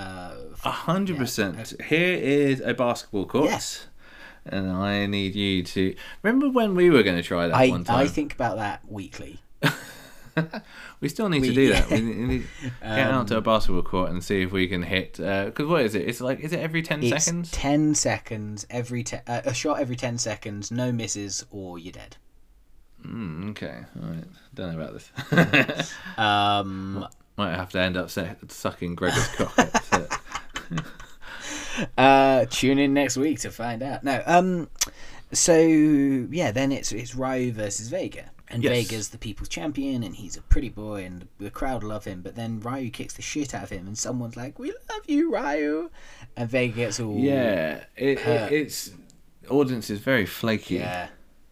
Speaker 1: 100%. Here is a basketball court.
Speaker 2: Yes.
Speaker 1: And I need you to remember when we were going to try that one time.
Speaker 2: I think about that weekly.
Speaker 1: We still need to do that. We need to get out to a basketball court and see if we can hit. Because what is it? It's like, is it every 10 seconds?
Speaker 2: 10 seconds. A shot every 10 seconds. No misses, or you're dead.
Speaker 1: Okay. All right. Don't know about this. Might have to end up sucking Gregor's cock.
Speaker 2: Tune in next week to find out. No. So yeah, then it's Ryu versus Vega, and
Speaker 1: Yes.
Speaker 2: Vega's the people's champion, and he's a pretty boy, and the crowd love him. But then Ryu kicks the shit out of him, and someone's like, "We love you, Ryu," and Vega gets all
Speaker 1: it's audience is very flaky.
Speaker 2: yeah.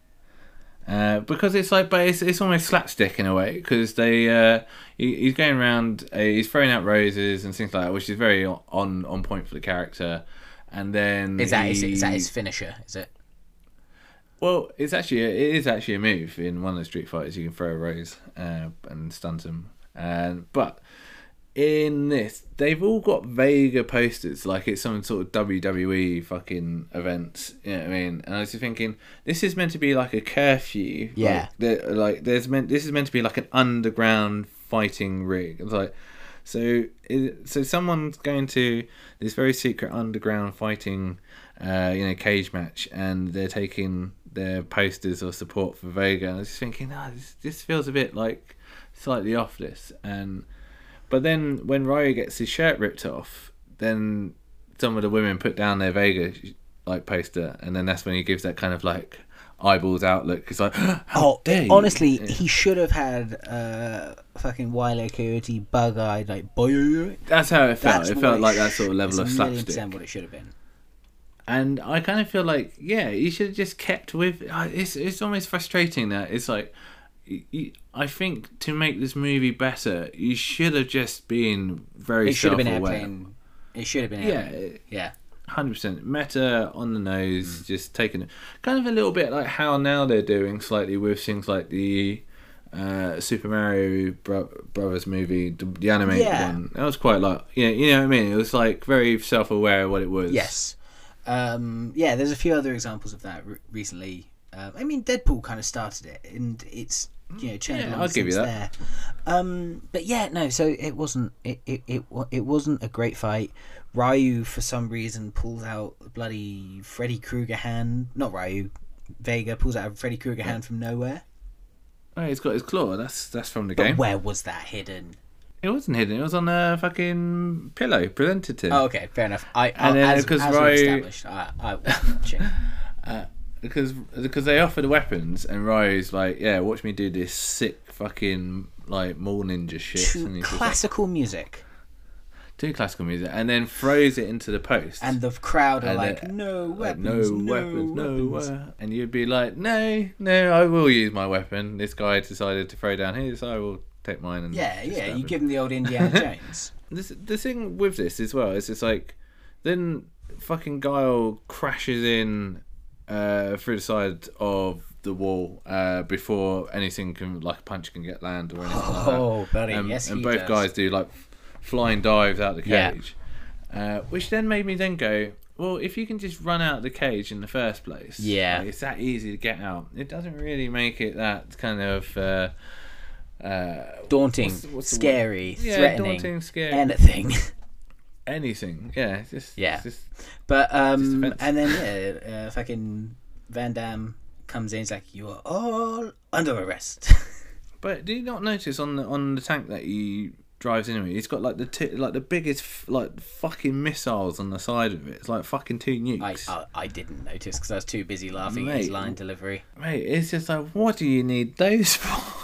Speaker 1: Because it's like, but it's almost slapstick in a way, because he's going around, he's throwing out roses and things like that, which is very on point for the character. And then
Speaker 2: Is that his finisher? Is it?
Speaker 1: Well, it is actually a move in one of the Street Fighters. You can throw a rose and stun them. But in this, they've all got Vega posters, like it's some sort of WWE fucking event. You know what I mean? And I was just thinking, this is meant to be like a curfew.
Speaker 2: Yeah.
Speaker 1: This is meant to be like an underground fighting rig. It's like, so someone's going to this very secret underground fighting, cage match, and they're taking their posters of support for Vega. And I was just thinking, this feels a bit like slightly off this. But then when Ryu gets his shirt ripped off, then some of the women put down their Vega like poster, and then that's when he gives that kind of like eyeballs out look. He's like, how dare you?
Speaker 2: Honestly, he should have had fucking Wile E. Coyote bug-eyed like boy.
Speaker 1: That's how it felt.
Speaker 2: That's
Speaker 1: It
Speaker 2: what
Speaker 1: felt like that sort of level of
Speaker 2: it's
Speaker 1: slapstick.
Speaker 2: 1,000,000% what it should have been.
Speaker 1: And I kind of feel like, yeah, he should have just kept with. It's almost frustrating that it's like, I think to make this movie better, you should have just been very self-aware.
Speaker 2: It should have been airplane. Yeah.
Speaker 1: 100% meta on the nose, just taking kind of a little bit like how now they're doing slightly with things like the Super Mario Brothers movie, the animated one. That was quite like, you know what I mean? It was like very self-aware of what it was.
Speaker 2: Yes. There's a few other examples of that recently. I mean, Deadpool kind of started it, and it's churned along
Speaker 1: I'll give you that.
Speaker 2: There. But yeah, no. So it wasn't. It wasn't a great fight. Ryu, for some reason, pulls out a bloody Freddy Krueger hand. Not Ryu. Vega pulls out a Freddy Krueger hand from nowhere.
Speaker 1: Oh, he's got his claw. That's from the
Speaker 2: But
Speaker 1: game.
Speaker 2: where was that hidden?
Speaker 1: It wasn't hidden. It was on a fucking pillow presented to him.
Speaker 2: Oh, okay, fair enough.
Speaker 1: Because Ryu,
Speaker 2: established, I wasn't watching.
Speaker 1: because they offered weapons, and Ryu's like, yeah, watch me do this sick fucking like Mall Ninja shit. And he's just like,
Speaker 2: Classical music.
Speaker 1: do classical music, and then throws it into the post.
Speaker 2: And the crowd are
Speaker 1: And
Speaker 2: like,
Speaker 1: then-
Speaker 2: no
Speaker 1: Like,
Speaker 2: weapons,
Speaker 1: no weapons. And you'd be like, no, I will use my weapon. This guy decided to throw down his, I will take mine. And
Speaker 2: Yeah,
Speaker 1: just
Speaker 2: yeah,
Speaker 1: stab
Speaker 2: you
Speaker 1: him.
Speaker 2: give him the old Indiana Jones.
Speaker 1: The thing with this as well is it's like, then fucking Guile crashes in through the side of the wall before anything can, like a punch can get land or anything like that.
Speaker 2: Oh, buddy, yes,
Speaker 1: and
Speaker 2: he
Speaker 1: both
Speaker 2: does.
Speaker 1: guys do like flying dives out the
Speaker 2: Yeah.
Speaker 1: cage, which then made me then go, well, if you can just run out of the cage in the first place, like, it's that easy to get out. It doesn't really make it that kind of
Speaker 2: daunting,
Speaker 1: what's the
Speaker 2: scary,
Speaker 1: word?
Speaker 2: threatening,
Speaker 1: daunting, scary,
Speaker 2: anything.
Speaker 1: anything. Yeah, it's just
Speaker 2: Yeah.
Speaker 1: It's just,
Speaker 2: But
Speaker 1: offensive.
Speaker 2: and then fucking Van Damme comes in. He's like, "You are all under arrest."
Speaker 1: But do you not notice on the tank that he drives into? He's got like the biggest fucking missiles on the side of it. It's like fucking 2 nukes.
Speaker 2: I didn't notice because I was too busy laughing at his
Speaker 1: Mate.
Speaker 2: line delivery.
Speaker 1: Mate, it's just like, what do you need those for?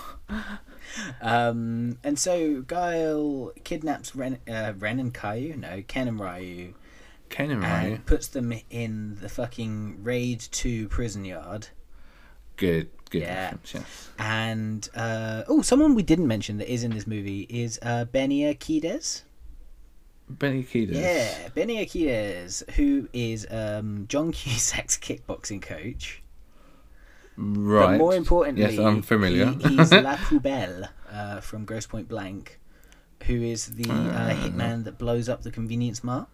Speaker 2: And so Guile kidnaps Ren and Caillou, no, Ken and Ryu,
Speaker 1: Ken and Ryu.
Speaker 2: and puts them in the fucking Raid 2 prison yard.
Speaker 1: Good
Speaker 2: Yeah.
Speaker 1: reference, yes.
Speaker 2: And someone we didn't mention that is in this movie is Benny Akides.
Speaker 1: Benny Kiedis.
Speaker 2: Yeah, Benny Akides, who is John Cusack's kickboxing coach.
Speaker 1: Right.
Speaker 2: But more importantly,
Speaker 1: yes, I'm familiar.
Speaker 2: He's La Poubelle from Grosse Point Blank, who is the hitman that blows up the convenience mart.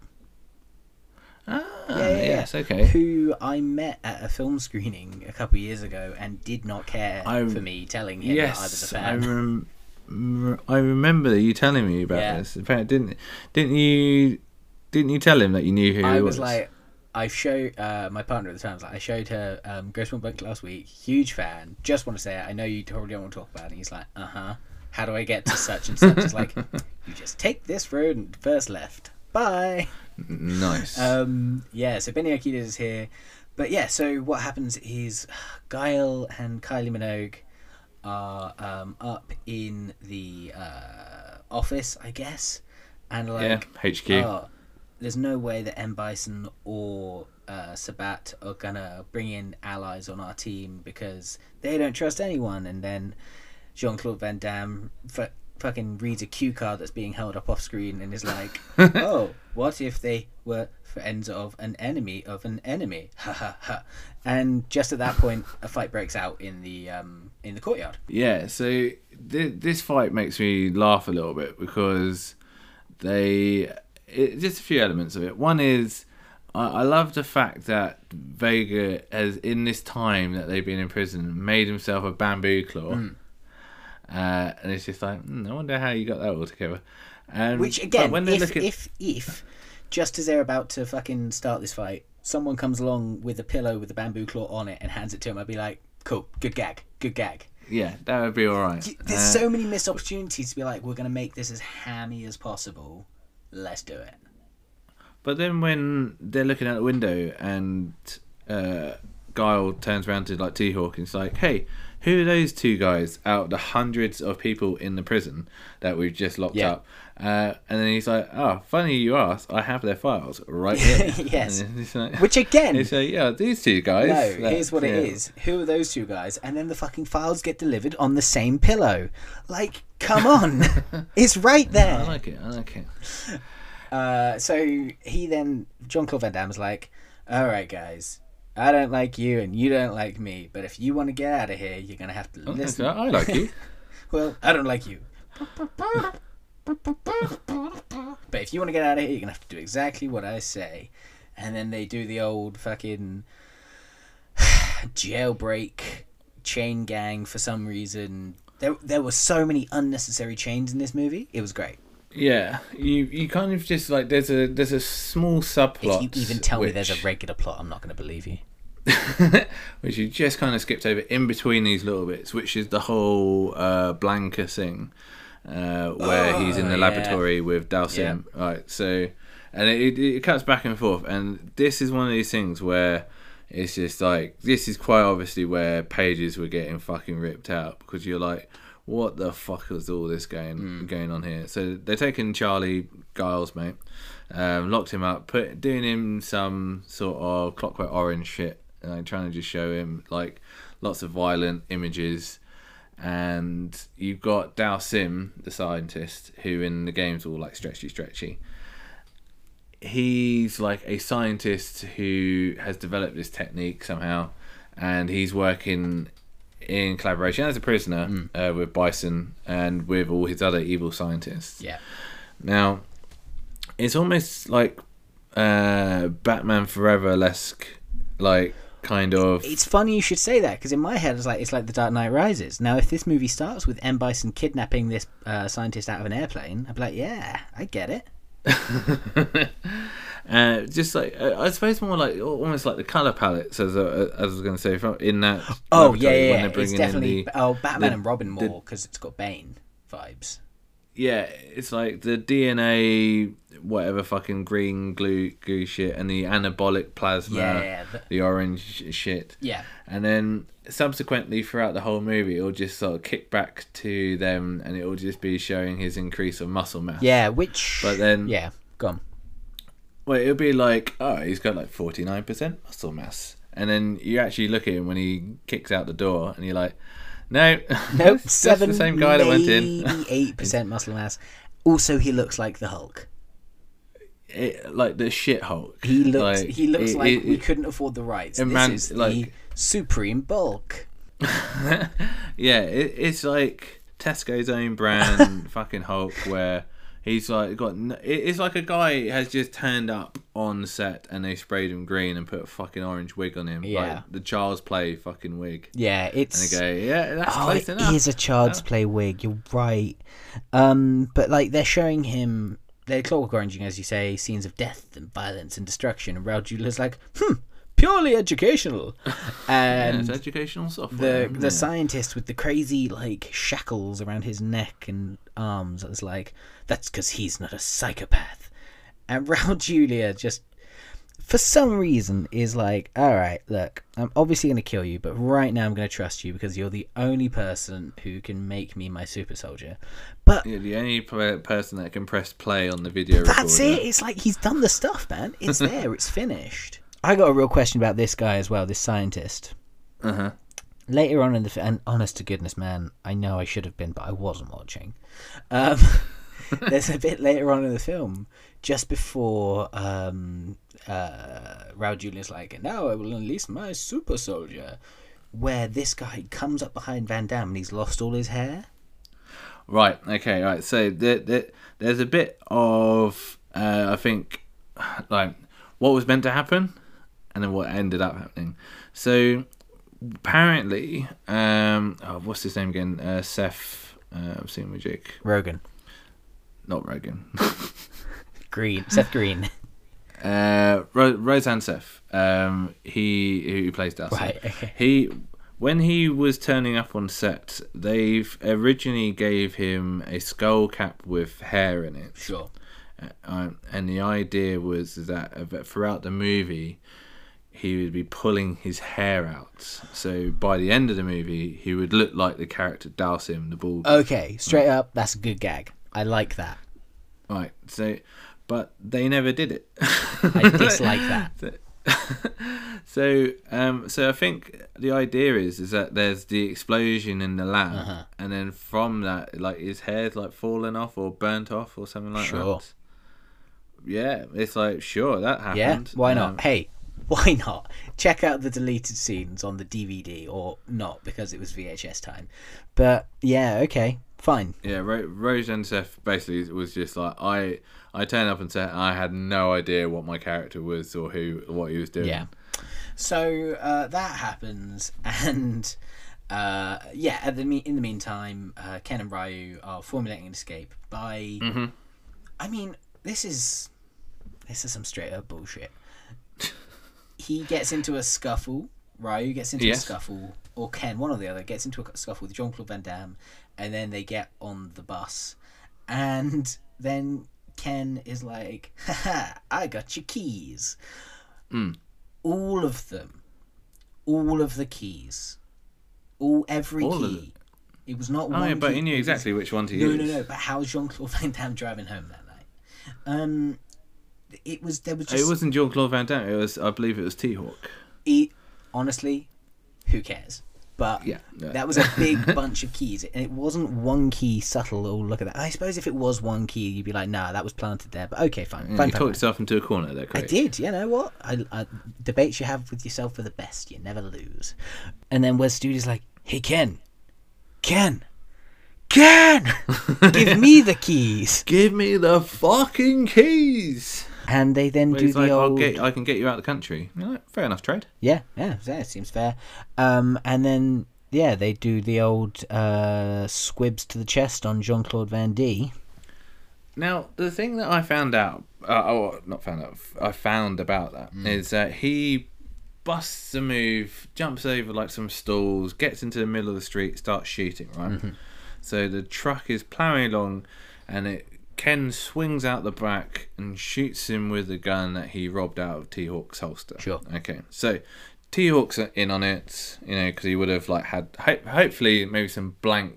Speaker 1: Yes, okay.
Speaker 2: Who I met at a film screening a couple of years ago and did not care for me telling him that I was a fan.
Speaker 1: I remember you telling me about this. In fact, didn't you tell him that you knew who he was?
Speaker 2: I was like, I showed my partner at the time. I showed her Grosse Point Blank last week. Huge fan. Just want to say it. I know you probably don't want to talk about it. And he's like, how do I get to such and such? It's like, you just take this road and first left. Bye.
Speaker 1: Nice.
Speaker 2: So Benny Akides is here. But yeah, so what happens is Guile and Kylie Minogue are up in the office, I guess. And like,
Speaker 1: HQ.
Speaker 2: Oh, there's no way that M. Bison or Sabat are gonna bring in allies on our team because they don't trust anyone. And then Jean-Claude Van Damme fucking reads a cue card that's being held up off screen and is like, "Oh, what if they were friends of an enemy of an enemy?" Ha ha ha! And just at that point, a fight breaks out in the courtyard.
Speaker 1: Yeah, so this fight makes me laugh a little bit because just a few elements of it. One is I love the fact that Vega has, in this time that they've been in prison, made himself a bamboo claw. And it's just like, I wonder how you got that all together.
Speaker 2: Which again,
Speaker 1: when
Speaker 2: if just as they're about to fucking start this fight, someone comes along with a pillow with a bamboo claw on it and hands it to him, I'd be like, cool, good gag.
Speaker 1: Yeah, that would be alright.
Speaker 2: There's so many missed opportunities to be like, we're going to make this as hammy as possible. Let's do it.
Speaker 1: But then when they're looking out the window and Guile turns around to like T-Hawk and it's like, hey, who are those 2 guys out of the hundreds of people in the prison that we've just locked up? And then he's like, oh, funny you ask, I have their files right here.
Speaker 2: Yes.
Speaker 1: Like,
Speaker 2: which again...
Speaker 1: He's like, yeah, these 2 guys.
Speaker 2: No, here's what it is. Who are those 2 guys? And then the fucking files get delivered on the same pillow. Like, come on. It's right there.
Speaker 1: I like it.
Speaker 2: So he then... Jean-Claude Van Damme is like, all right, guys, I don't like you and you don't like me, but if you want to get out of here, you're going to have to listen.
Speaker 1: I like you.
Speaker 2: Well, I don't like you. But if you want to get out of here, you're going to have to do exactly what I say. And then they do the old fucking jailbreak chain gang for some reason. There were so many unnecessary chains in this movie. It was great.
Speaker 1: Yeah, you kind of just like there's a small subplot.
Speaker 2: If you even tell me there's a regular plot, I'm not going to believe you.
Speaker 1: Which you just kind of skipped over in between these little bits, which is the whole Blanca thing, where he's in the laboratory with Dalsim. Yeah. Right, so and it cuts back and forth, and this is one of these things where it's just like this is quite obviously where pages were getting fucking ripped out because you're like, what the fuck is all this going on here? So they're taking Charlie Giles, mate, locked him up, doing him some sort of Clockwork Orange shit, trying to just show him like lots of violent images. And you've got Dalsim, the scientist, who in the game's all like stretchy. He's like a scientist who has developed this technique somehow, and he's working in collaboration as a prisoner with Bison and with all his other evil scientists.
Speaker 2: Yeah.
Speaker 1: Now, it's almost like Batman Forever-esque, like, kind of...
Speaker 2: It's funny you should say that, because in my head it's like The Dark Knight Rises. Now, if this movie starts with M. Bison kidnapping this scientist out of an airplane, I'd be like, yeah, I get it.
Speaker 1: Just like I suppose more like almost like the color palettes, as I was going to say, in that.
Speaker 2: Oh yeah. It's definitely Batman and Robin more because it's got Bane vibes.
Speaker 1: Yeah, it's like the DNA, whatever fucking green goo shit, and the anabolic plasma, the orange shit.
Speaker 2: Yeah.
Speaker 1: And then subsequently throughout the whole movie, it'll just sort of kick back to them, and it'll just be showing his increase of muscle mass.
Speaker 2: Yeah,
Speaker 1: But then...
Speaker 2: Yeah, go on.
Speaker 1: Well, it'll be like, oh, he's got like 49% muscle mass. And then you actually look at him when he kicks out the door, and you're like... No,
Speaker 2: nope.
Speaker 1: That's the same guy that went in.
Speaker 2: 8% muscle mass. Also, he looks like the Hulk.
Speaker 1: Like the shit Hulk.
Speaker 2: He looks like we couldn't afford the rights. This is the Supreme Bulk.
Speaker 1: Yeah, it's like Tesco's own brand fucking Hulk, where he's like it's like a guy has just turned up on set and they sprayed him green and put a fucking orange wig on him.
Speaker 2: Yeah.
Speaker 1: Like the Child's Play fucking wig.
Speaker 2: Yeah, it's...
Speaker 1: And they go, yeah, that's close enough.
Speaker 2: It is a Child's Play wig, you're right. But like they're showing him... They're Clockwork Oranging, as you say, scenes of death and violence and destruction. And Raul Julia's like, purely educational. And
Speaker 1: it's educational software.
Speaker 2: The scientist with the crazy like shackles around his neck and arms is like, that's because he's not a psychopath. And Raul Julia just, for some reason, is like, all right, look, I'm obviously going to kill you, but right now I'm going to trust you because you're the only person who can make me my super soldier. But
Speaker 1: you're the only person that can press play on the video recorder.
Speaker 2: That's it. It's like he's done the stuff, man. It's there. It's finished. I got a real question about this guy as well, this scientist.
Speaker 1: Uh-huh.
Speaker 2: Later on in the and honest to goodness, man, I know I should have been, but I wasn't watching. There's a bit later on in the film, just before Raul Julia's like, now I will unleash my super soldier, where this guy comes up behind Van Damme and he's lost all his hair.
Speaker 1: Right, okay, right. So there's a bit of, I think, like, what was meant to happen and then what ended up happening. So apparently, what's his name again? Seth, I'm seeing my Jake.
Speaker 2: Rogen.
Speaker 1: Not Rogen.
Speaker 2: Seth Green.
Speaker 1: Roseanne Seth. He plays Darcy.
Speaker 2: Right, okay.
Speaker 1: When he was turning up on set, they originally gave him a skull cap with hair in it.
Speaker 2: Sure.
Speaker 1: And the idea was that throughout the movie, he would be pulling his hair out. So by the end of the movie, he would look like the character Dalsim, the bald.
Speaker 2: Okay, straight up, that's a good gag. I like that.
Speaker 1: Right. So, but they never did it.
Speaker 2: I dislike that.
Speaker 1: So I think the idea is that there's the explosion in the lab, and then from that, like his hair's like fallen off or burnt off or something like that. Yeah, it's like sure that happened.
Speaker 2: Yeah, why not? Hey, why not? Check out the deleted scenes on the DVD, or not because it was VHS time. But yeah, okay, fine.
Speaker 1: Yeah, Roseanne Seth basically was just like I turned up and said I had no idea what my character was or what he was doing.
Speaker 2: Yeah. So that happens, and in the meantime, Ken and Ryu are formulating an escape by.
Speaker 1: Mm-hmm.
Speaker 2: I mean, this is some straight up bullshit. He gets into a scuffle. Ryu gets into a scuffle, or Ken, one or the other, gets into a scuffle with Jean-Claude Van Damme, and then they get on the bus, and then Ken is like, haha, I got your keys. All of them. All of the keys. Every key. It was not one
Speaker 1: key. But he knew exactly which one to use.
Speaker 2: No. But how's Jean-Claude Van Damme driving home that night? It
Speaker 1: wasn't Jean-Claude Van Damme. I believe it was T-Hawk.
Speaker 2: Honestly, who cares? But that was a big bunch of keys, and it wasn't one key subtle. Oh, look at that! I suppose if it was one key, you'd be like, "Nah, that was planted there." But okay, fine.
Speaker 1: You talked yourself into a corner there, Craig.
Speaker 2: I did. You know what? I debates you have with yourself are the best. You never lose. And then Wes Studios like, "Hey, Ken, Ken, give me the keys.
Speaker 1: Give me the fucking keys.
Speaker 2: And they then do
Speaker 1: He's
Speaker 2: the
Speaker 1: like,
Speaker 2: old.
Speaker 1: I can get you out of the country. You're like, fair enough trade.
Speaker 2: Yeah, seems fair. And then they do the old squibs to the chest on Jean-Claude Van Damme.
Speaker 1: Now, the thing that I found out, I found about that is that he busts a move, jumps over like some stalls, gets into the middle of the street, starts shooting, right? Mm-hmm. So the truck is ploughing along, and Ken swings out the back and shoots him with the gun that he robbed out of T-Hawk's holster.
Speaker 2: Sure.
Speaker 1: Okay, so T-Hawk's in on it, because he would have like had hopefully maybe some blanks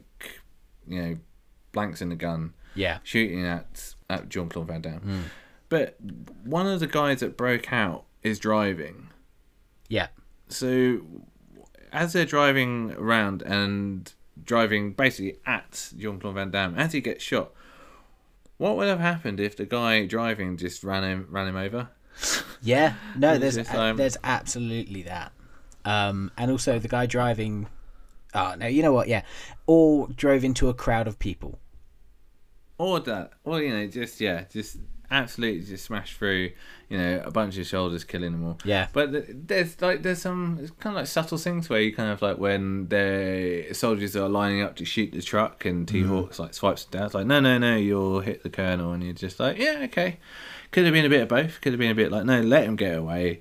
Speaker 1: in the gun.
Speaker 2: Yeah.
Speaker 1: Shooting at Jean-Claude Van Damme. But one of the guys that broke out is driving.
Speaker 2: Yeah.
Speaker 1: So as they're driving around and driving basically at Jean-Claude Van Damme, as he gets shot, what would have happened if the guy driving just ran him over?
Speaker 2: Yeah. No, there's absolutely that. And also the guy driving. Oh no, you know what? Yeah, or drove into a crowd of people.
Speaker 1: Or that, or just absolutely just smash through, a bunch of shoulders, killing them all. Yeah. But there's some it's kind of like subtle things where you kind of like when the soldiers are lining up to shoot the truck and T-Hawk's like swipes it down. It's like no, you'll hit the colonel, and you're just like, yeah, okay. Could have been a bit of both. Could have been a bit like, no, let him get away.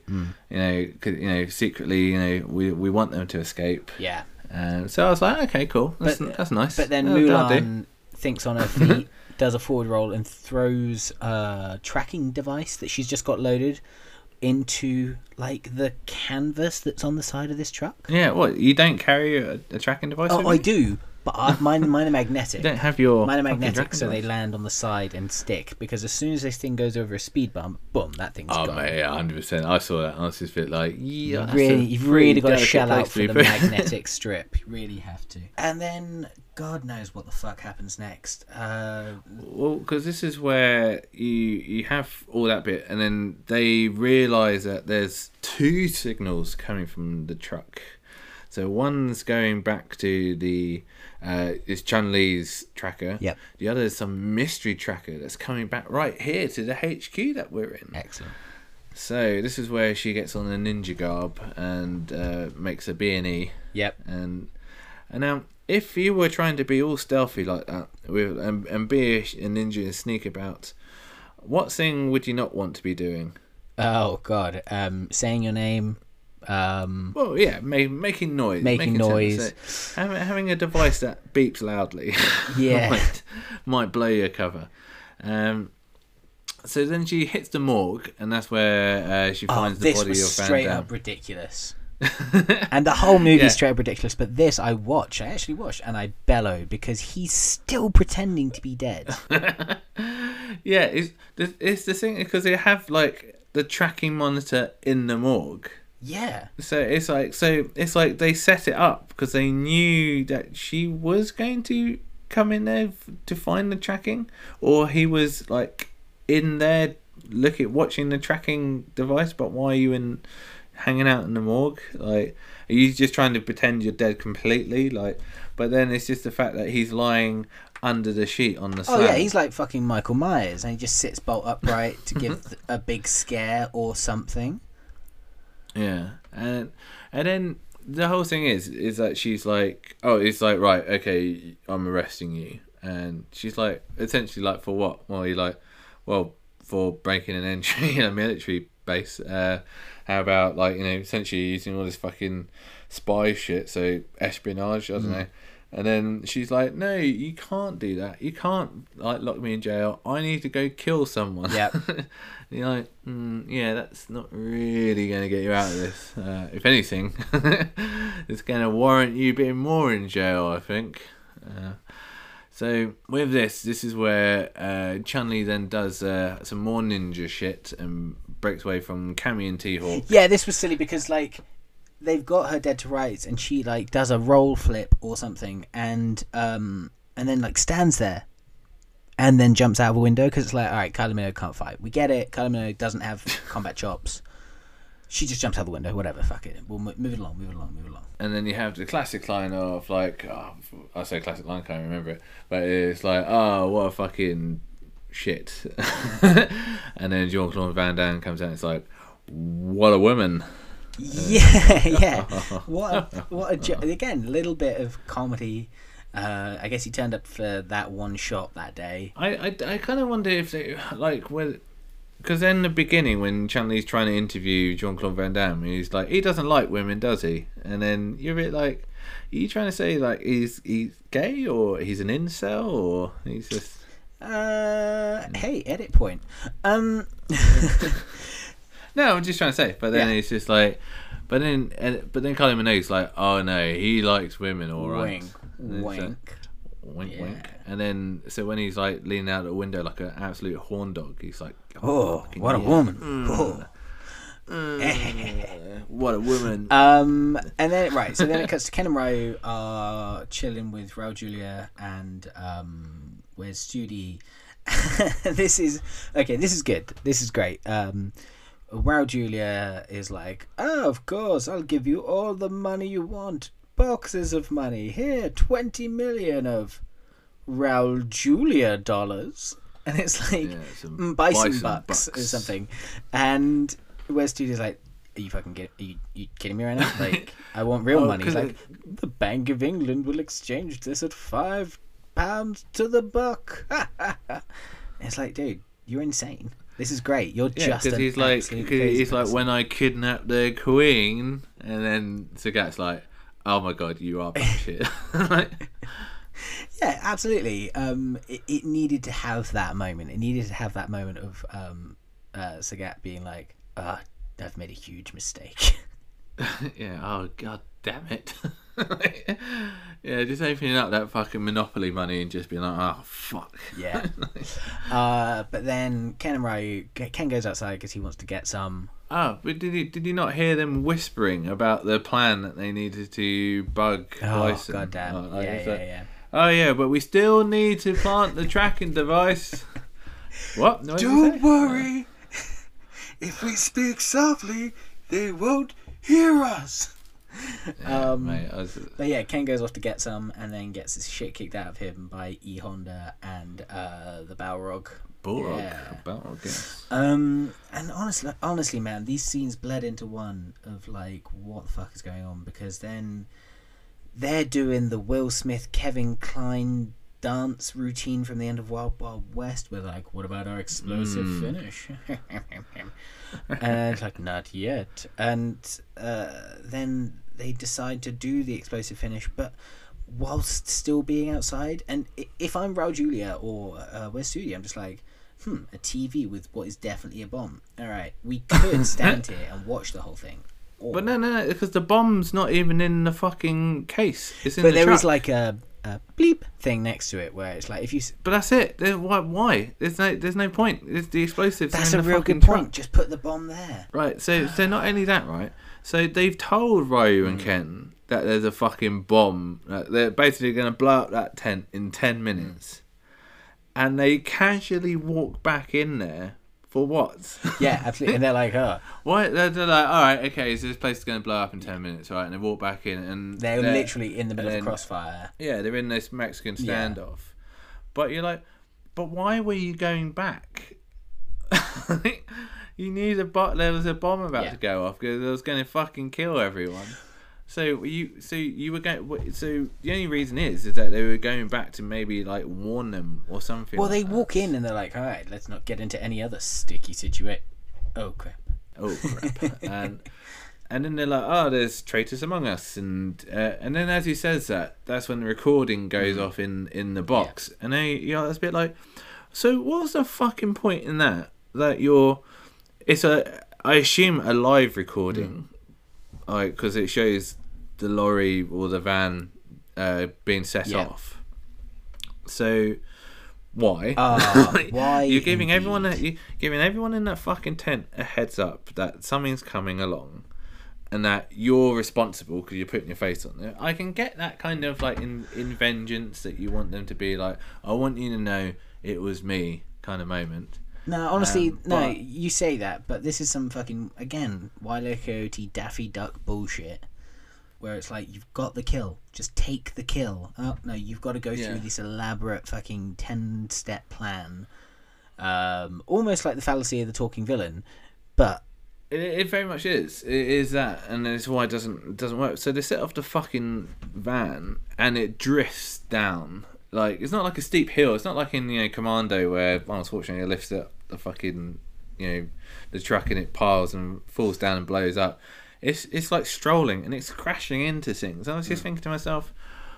Speaker 1: Secretly, we want them to escape.
Speaker 2: Yeah.
Speaker 1: So I was like, okay, cool. That's nice.
Speaker 2: But then Mulan thinks on her feet. Does a forward roll and throws a tracking device that she's just got loaded into like the canvas that's on the side of this truck.
Speaker 1: Yeah, what? You don't carry a tracking device?
Speaker 2: Oh, I do, but mine are magnetic.
Speaker 1: You don't have your
Speaker 2: mine are magnetic, so they land on the side and stick. Because as soon as this thing goes over a speed bump, boom, that thing's gone.
Speaker 1: Oh mate, yeah, 100%. I saw that. I was just a bit like, yeah,
Speaker 2: you've really got to shell out for the magnetic strip. You really have to. And then God knows what the fuck happens next.
Speaker 1: Well, because this is where you have all that bit, and then they realise that there's two signals coming from the truck. So one's going back to is Chun-Li's tracker.
Speaker 2: Yep.
Speaker 1: The other is some mystery tracker that's coming back right here to the HQ that we're in.
Speaker 2: Excellent.
Speaker 1: So this is where she gets on a ninja garb and makes a B&E.
Speaker 2: Yep.
Speaker 1: And now, if you were trying to be all stealthy like that and be a ninja and sneak about, what thing would you not want to be doing?
Speaker 2: Oh God, saying your name.
Speaker 1: Well, yeah, making noise.
Speaker 2: Making noise.
Speaker 1: So, having a device that beeps loudly.
Speaker 2: Yeah.
Speaker 1: might blow your cover. So then she hits the morgue, and that's where she finds the body of Van Damme.
Speaker 2: This was straight up ridiculous. And the whole movie is straight up ridiculous, but this I actually watched, and I bellow because he's still pretending to be dead.
Speaker 1: Yeah, it's the thing, because they have like the tracking monitor in the morgue.
Speaker 2: Yeah.
Speaker 1: So it's like they set it up because they knew that she was going to come in there to find the tracking, or he was like in there watching the tracking device. But why are you hanging out in the morgue? Like, are you just trying to pretend you're dead completely? Like, but then it's just the fact that he's lying under the sheet on the sand.
Speaker 2: Oh yeah, he's like fucking Michael Myers, and he just sits bolt upright to give a big scare or something.
Speaker 1: Yeah, and then the whole thing is that she's like, oh, it's like, right, okay, I'm arresting you, and she's like, essentially like, for what? Well, you're like, well, for breaking an entry in a military base. How about like, essentially using all this fucking spy shit, so espionage, I don't know. And then she's like, no, you can't do that. You can't like lock me in jail. I need to go kill someone.
Speaker 2: Yeah.
Speaker 1: You're like, yeah, that's not really going to get you out of this. If anything, it's going to warrant you being more in jail, I think. So with this is where Chun-Li then does some more ninja shit and breaks away from Cammy and T-Hawk.
Speaker 2: Yeah, this was silly because like they've got her dead to rights, and she like does a roll flip or something, and then like stands there, and then jumps out of a window because it's like, all right, Kylie Minogue can't fight. We get it. Kylie Minogue doesn't have combat chops. She just jumps out the window. Whatever, fuck it. We'll move it along.
Speaker 1: And then you have the classic line of like, I say classic line, I can't remember it, but it's like, oh, what a fucking shit. And then Jean-Claude Van Damme comes out and it's like, what a woman.
Speaker 2: Yeah. What again, a little bit of comedy. I guess he turned up for that one shot that day.
Speaker 1: I kind of wonder if they, like, because in the beginning when Chun-Li's trying to interview Jean-Claude Van Damme, he's like, he doesn't like women, does he? And then you're a bit like, are you trying to say like he's gay, or he's an incel, or he's just
Speaker 2: hey, edit point.
Speaker 1: No, I'm just trying to say. But then it's just like, but then Kylie Minogue's like, oh no, he likes women, all right.
Speaker 2: Wink.
Speaker 1: Wink. And then so when he's like leaning out the window like an absolute horn dog, he's like,
Speaker 2: oh, what a woman.
Speaker 1: What a woman.
Speaker 2: And then so then it cuts to Ken and Ryu are chilling with Raul Julia and where's Studi. This is good. This is great. Raul Julia is like, oh, of course, I'll give you all the money you want. Boxes of money. Here, 20 million of Raul Julia dollars. And it's like bison bucks or something. And where's Studi's like, are you kidding me right now? Like, I want real money. He's like, the Bank of England will exchange this at £5 to the buck. It's like, dude, you're insane. This is great. You're just an
Speaker 1: he's like, when I kidnapped the queen, and then Sagat's like, oh my god, you are bullshit. Like,
Speaker 2: yeah, absolutely. It needed to have that moment. It needed to have that moment of Sagat being like, I've made a huge mistake.
Speaker 1: Yeah, oh god damn it. Yeah, just opening up that fucking Monopoly money and just being like, oh fuck.
Speaker 2: Yeah. But then Ken goes outside because he wants to get some.
Speaker 1: Oh, but did you not hear them whispering about the plan that they needed to bug Bison?
Speaker 2: God damn. Yeah.
Speaker 1: Oh yeah, but we still need to plant the tracking device. What? No,
Speaker 2: don't worry. If we speak softly, they won't hear us.
Speaker 1: Yeah, mate,
Speaker 2: But yeah, Ken goes off to get some and then gets his shit kicked out of him by E Honda and the Balrog.
Speaker 1: Balrog, yes.
Speaker 2: And honestly, man, these scenes bled into one of like, what the fuck is going on? Because then they're doing the Will Smith, Kevin Kline dance routine from the end of Wild Wild West. We're like, what about our explosive finish? And it's like, not yet. And then they decide to do the explosive finish, but whilst still being outside. And if I'm Raul Julia or West Studio, I'm just like, a TV with what is definitely a bomb. All right, we could stand here and watch the whole thing.
Speaker 1: But no, because the bomb's not even in the fucking case. It's in
Speaker 2: the
Speaker 1: truck.
Speaker 2: But there is like a bleep thing next to it where it's like, if you.
Speaker 1: But that's it. Why? There's no point. It's the explosives.
Speaker 2: That's
Speaker 1: in
Speaker 2: a
Speaker 1: the
Speaker 2: real
Speaker 1: fucking
Speaker 2: good point.
Speaker 1: truck.
Speaker 2: Just put the bomb there.
Speaker 1: Right. So not only that, right. So they've told Ryu and Ken that there's a fucking bomb. They're basically going to blow up that tent in 10 minutes, and they casually walk back in there. For what?
Speaker 2: Yeah, absolutely. And they're like,
Speaker 1: Why? They're like, all right, okay, so this place is going to blow up in 10 minutes, right? And they walk back in, and
Speaker 2: they're literally in the middle of crossfire.
Speaker 1: Yeah, they're in this Mexican standoff. But you're like, but why were you going back? You knew there was a bomb about to go off because it was going to fucking kill everyone. So you were going. So the only reason is that they were going back to maybe like warn them or something.
Speaker 2: Well, they walk in and they're like, all right, let's not get into any other sticky situation. Oh crap!
Speaker 1: and then they're like, oh, there's traitors among us, and then as he says that, that's when the recording goes off in the box, and it's a bit like, so what's the fucking point in that? That I assume a live recording. Like, because it shows the lorry or the van being set off. So why?
Speaker 2: Why?
Speaker 1: You're giving everyone in that fucking tent a heads up that something's coming along, and that you're responsible because you're putting your face on it. I can get that kind of like in vengeance that you want them to be like, I want you to know it was me kind of moment.
Speaker 2: No, honestly, no.
Speaker 1: but-
Speaker 2: You say that, but this is some fucking again Wile E. Coyote Daffy Duck bullshit, where it's like you've got the kill, just take the kill. Oh no, you've got to go through this elaborate fucking 10-step plan, almost like the fallacy of the talking villain, but.
Speaker 1: It very much is. It is that, and that's why it doesn't work. So they set off the fucking van, and it drifts down. Like, it's not like a steep hill. It's not like in Commando where Arnold Schwarzenegger lifts up the fucking the truck and it piles and falls down and blows up. It's like strolling and it's crashing into things. I was just thinking to myself,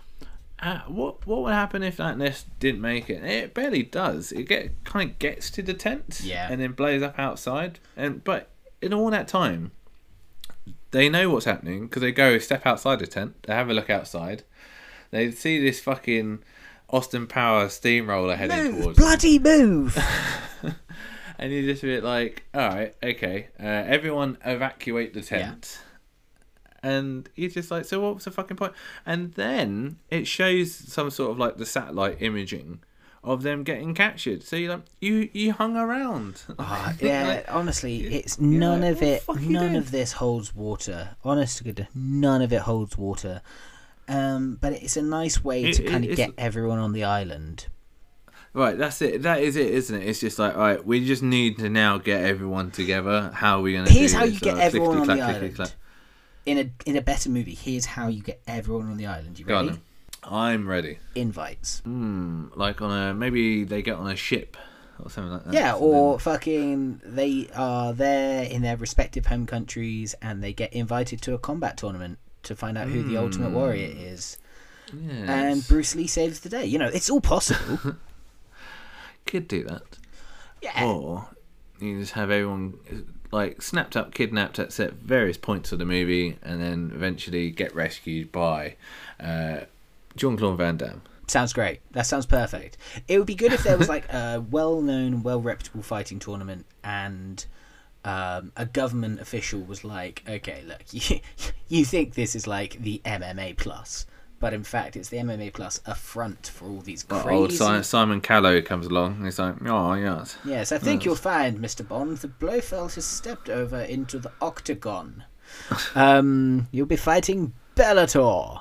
Speaker 1: what would happen if that nest didn't make it? It barely does. It kind of gets to the tent, and then blows up outside. But in all that time, they know what's happening because they go step outside the tent. They have a look outside. They see this fucking Austin Powers steamroller heading towards
Speaker 2: bloody move.
Speaker 1: And you just be like, all right, okay, everyone evacuate the tent. And you're just like, so what's the fucking point? And then it shows some sort of like the satellite imaging of them getting captured. So you're like, you hung around.
Speaker 2: Honestly, it's none of it.
Speaker 1: What the fuck are you
Speaker 2: None
Speaker 1: doing?
Speaker 2: of this holds water. Honest to goodness, none of it holds water. But it's a nice way to kind of get everyone on the island.
Speaker 1: Right, that's it. That is it, isn't it? It's just like, all right, we just need to now get everyone together. How are we going to do this?
Speaker 2: Here's how you get everyone on the island.
Speaker 1: Clickety-clack.
Speaker 2: In a better movie, here's how you get everyone on the island. You
Speaker 1: Go on
Speaker 2: ready?
Speaker 1: then. I'm ready.
Speaker 2: Invites.
Speaker 1: Like maybe they get on a ship or something like that.
Speaker 2: Yeah,
Speaker 1: And
Speaker 2: or fucking they are there in their respective home countries and they get invited to a combat tournament to find out who the Ultimate Warrior is.
Speaker 1: Yes.
Speaker 2: And Bruce Lee saves the day. It's all possible.
Speaker 1: Could do that.
Speaker 2: Yeah.
Speaker 1: Or you just have everyone like snapped up, kidnapped at various points of the movie, and then eventually get rescued by Jean-Claude Van Damme.
Speaker 2: Sounds great. That sounds perfect. It would be good if there was like a well-known, well-reputable fighting tournament and a government official was like, okay, look, you think this is like the MMA plus, but in fact it's the MMA plus a front for all these crazy...
Speaker 1: Old Simon Callow comes along and he's like, oh, yes.
Speaker 2: Yes, I think you'll find, Mr. Bond, the Blofeld has stepped over into the octagon. You'll be fighting Bellator.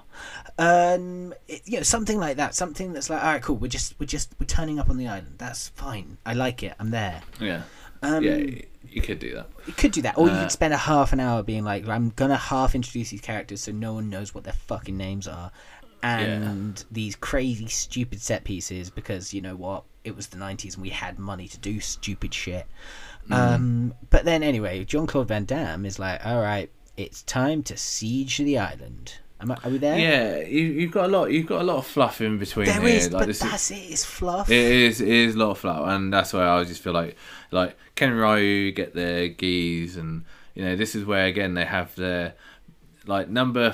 Speaker 2: Something like that. Something that's like, all right, cool. We're turning up on the island. That's fine. I like it. I'm there.
Speaker 1: Yeah. You could do that.
Speaker 2: You could do that, or you could spend a half an hour being like, I'm gonna half introduce these characters so no one knows what their fucking names are, and these crazy stupid set pieces because you know what, it was the 90s and we had money to do stupid shit. But then anyway, Jean-Claude Van Damme is like, all right, it's time to siege the island. Are we there?
Speaker 1: Yeah, you've got a lot. You've got a lot of fluff in between.
Speaker 2: There
Speaker 1: here.
Speaker 2: is, but that's it. It's fluff.
Speaker 1: It is a lot of fluff, and that's why I just feel like Ken and Ryu get their gis, and this is where again they have their like number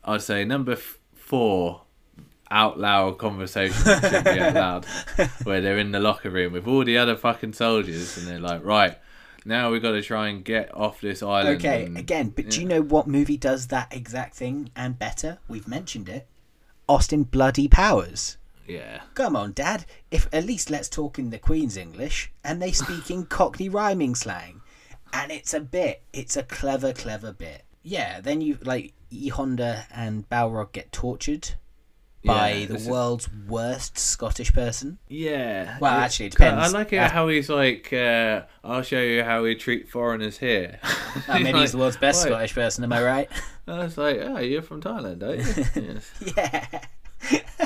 Speaker 1: 4 out loud conversation should be out loud, where they're in the locker room with all the other fucking soldiers, and they're like, right. Now we've got to try and get off this island.
Speaker 2: Okay, do you know what movie does that exact thing and better? We've mentioned it. Austin Bloody Powers.
Speaker 1: Yeah.
Speaker 2: Come on, Dad. If at least let's talk in the Queen's English, and they speak in Cockney rhyming slang, and it's a bit. It's a clever bit. Yeah. Then you like E Honda and Balrog get tortured by the world's worst Scottish person.
Speaker 1: Yeah.
Speaker 2: Well, actually, it depends.
Speaker 1: I like it how he's like, I'll show you how we treat foreigners here.
Speaker 2: Maybe he's the world's best Scottish person, am I right?
Speaker 1: I was like, oh, you're from Thailand, aren't you? Yes.
Speaker 2: Yeah.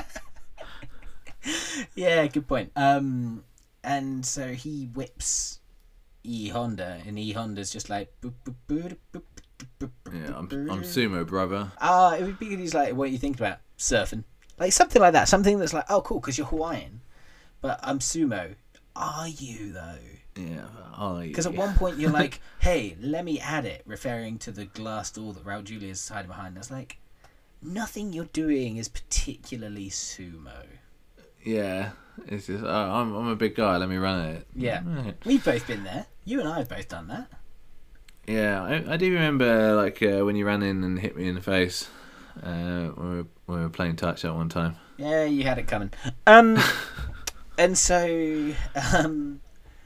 Speaker 2: Yeah, good point. And so he whips E Honda, and E Honda's just like...
Speaker 1: Yeah, I'm sumo, brother.
Speaker 2: It would be good. He's like, what are you thinking about? Surfing. Like something like that. Something that's like, oh, cool, because you're Hawaiian. But I'm sumo. Are you, though?
Speaker 1: Yeah.
Speaker 2: Because at one point you're like, hey, let me add it, referring to the glass door that Raul Julia's hiding behind. That's like, nothing you're doing is particularly sumo.
Speaker 1: Yeah. It's just, I'm a big guy, let me run it.
Speaker 2: Yeah.
Speaker 1: Right.
Speaker 2: We've both been there. You and I have both done that.
Speaker 1: Yeah, I do remember like when you ran in and hit me in the face when we were playing touch at one time.
Speaker 2: Yeah, you had it coming. And so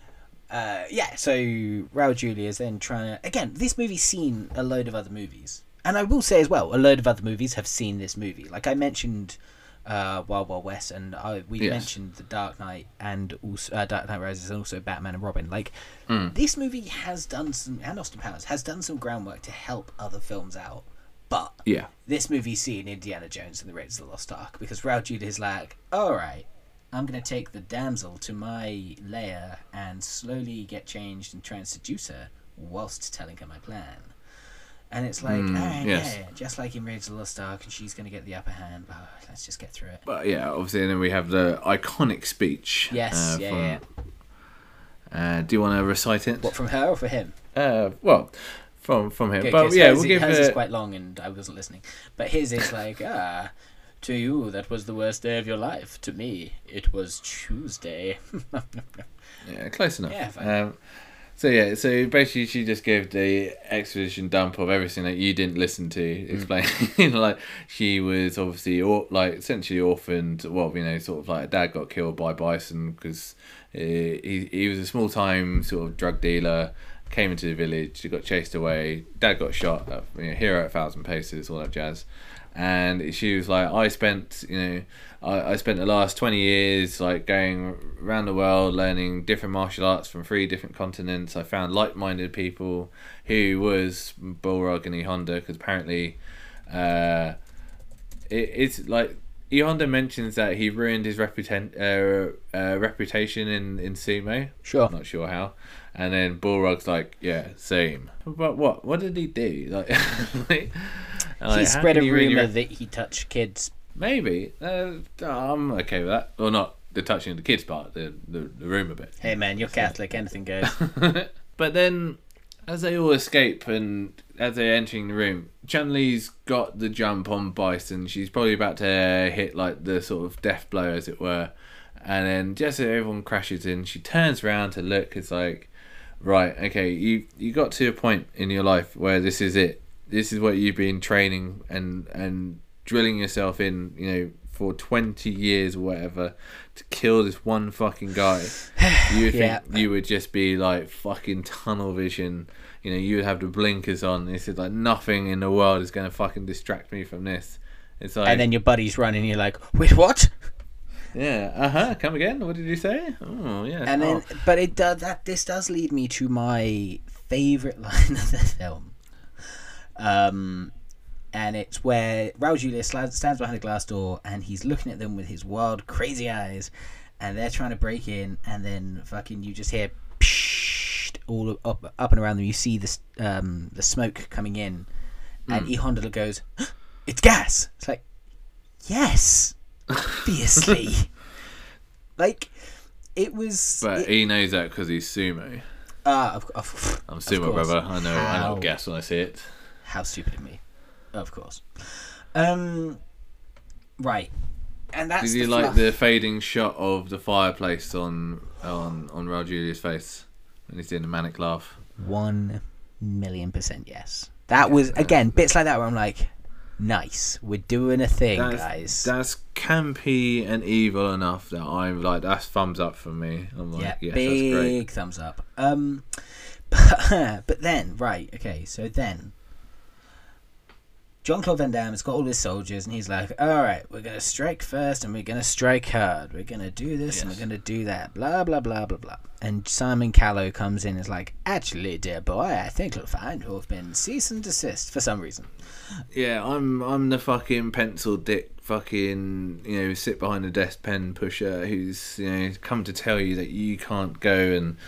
Speaker 2: So Raul Julia is then trying to... Again, this movie's seen a load of other movies. And I will say as well, a load of other movies have seen this movie. Like I mentioned Wild Wild West, and we mentioned The Dark Knight and also Dark Knight Rises, and also Batman and Robin. Like this movie has done some, and Austin Powers has done some groundwork to help other films out. But this movie's seen Indiana Jones and the Raiders of the Lost Ark, because Raul Julia is like, all right, I'm going to take the damsel to my lair and slowly get changed and try and seduce her whilst telling her my plan. And it's like, just like in Raiders of the Lost Ark, and she's going to get the upper hand, but let's just get through it.
Speaker 1: But yeah, obviously, and then we have the iconic speech.
Speaker 2: Yes,
Speaker 1: do you want to recite it?
Speaker 2: What, from her or for him?
Speaker 1: Well, from him.
Speaker 2: Okay,
Speaker 1: but yeah, we'll give
Speaker 2: hers is quite long, and I wasn't listening. But his is like, to you, that was the worst day of your life. To me, it was Tuesday.
Speaker 1: Yeah, close enough.
Speaker 2: Yeah, fine.
Speaker 1: So basically she just gave the exposition dump of everything that you didn't listen to, explaining like she was obviously essentially orphaned. Well, sort of like her dad got killed by bison because he was a small time sort of drug dealer, came into the village, got chased away, dad got shot, hero at 1,000 paces, all that jazz. And she was like, I spent the last 20 years like going around the world learning different martial arts from 3 different continents. I found like-minded people who was Balrog and E Honda, because apparently it's like E Honda mentions that he ruined his reputation in sumo.
Speaker 2: Sure.
Speaker 1: I'm not sure how. And then Balrog's like, yeah, same. But what did he do?
Speaker 2: He spread a rumour that he touched kids.
Speaker 1: Maybe. I'm okay with that. Or not the touching of the kids part, the rumour bit.
Speaker 2: Hey man, you're Catholic, anything goes.
Speaker 1: But then, as they all escape and as they're entering the room, Chun-Li's got the jump on Bison. She's probably about to hit like the sort of death blow, as it were. And then just as everyone crashes in, she turns around to look. It's like, right, okay, you got to a point in your life where this is it. This is what you've been training and drilling yourself in, for 20 years or whatever, to kill this one fucking guy. You would think you would just be like fucking tunnel vision. You would have the blinkers on. This is like, nothing in the world is going to fucking distract me from this. It's like,
Speaker 2: and then your buddy's running, you're like, wait, what?
Speaker 1: Yeah, come again? What did you say? Oh, yeah.
Speaker 2: And then, but it does this does lead me to my favourite line of the film. And it's where Raul Julia stands behind a glass door and he's looking at them with his wild, crazy eyes, and they're trying to break in, and then fucking you just hear psh, all up and around them. You see the smoke coming in, and E Honda goes, "It's gas." It's like, yes, obviously. Like, it was.
Speaker 1: But he knows that because he's sumo. I'm sumo, brother. I know gas when I see it.
Speaker 2: How stupid of me. Of course. Right. And that's
Speaker 1: Did you like the fading shot of the fireplace on Raul Julia's face when he's doing a manic laugh?
Speaker 2: 1,000,000% yes. That was, again, bits like that where I'm like, nice. We're doing a thing, guys.
Speaker 1: That's campy and evil enough that I'm like, that's thumbs up for me. I'm like, yes,
Speaker 2: big
Speaker 1: that's great.
Speaker 2: Thumbs up. But then, right, okay, so then Jean-Claude Van Damme has got all his soldiers, and he's like, all right, we're going to strike first, and we're going to strike hard. We're going to do this, and we're going to do that. Blah, blah, blah, blah, blah. And Simon Callow comes in and is like, actually, dear boy, I think you'll find who've been cease and desist for some reason.
Speaker 1: Yeah, I'm the fucking pencil dick fucking, sit behind the desk pen pusher who's, come to tell you that you can't go and,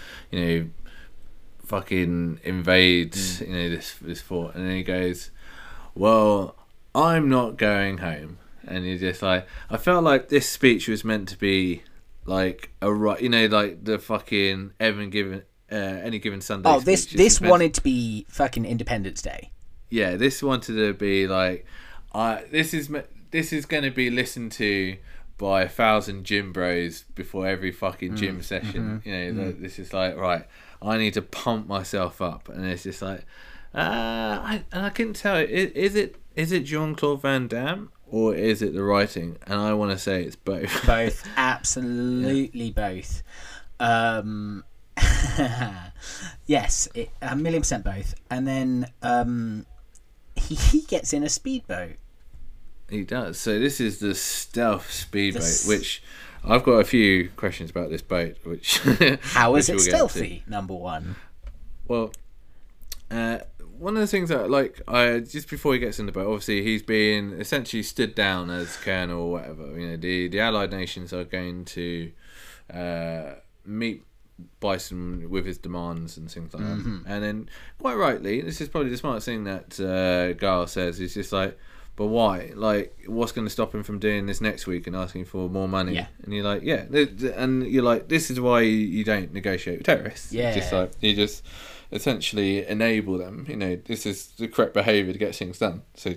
Speaker 1: fucking invade, this fort. And then he goes, well, I'm not going home. And you're just like, I felt like this speech was meant to be like like the fucking Any Given Sunday.
Speaker 2: Oh, this wanted to be fucking Independence Day.
Speaker 1: Yeah, this wanted to be like, this is going to be listened to by 1,000 gym bros before every fucking gym session. This is like, right, I need to pump myself up, and it's just like. I couldn't tell. Is it Jean-Claude Van Damme or is it the writing? And I want to say it's both.
Speaker 2: Both, absolutely both. And Yes, 1,000,000% both. And then he gets in a speedboat.
Speaker 1: He does. So this is the stealth speedboat, which I've got a few questions about this boat. Which
Speaker 2: how is it stealthy? Number one.
Speaker 1: Well, one of the things that just before he gets in the boat, obviously he's being essentially stood down as colonel or whatever. You know, the Allied nations are going to meet Bison with his demands and things like that. And then, quite rightly, this is probably the smartest thing that Guile says. He's just like, but why? Like, what's going to stop him from doing this next week and asking for more money?
Speaker 2: Yeah.
Speaker 1: And you're like, yeah. And you're like, this is why you don't negotiate with terrorists.
Speaker 2: Yeah.
Speaker 1: Just like, you just essentially enable them. You know, this is the correct behaviour to get things done. So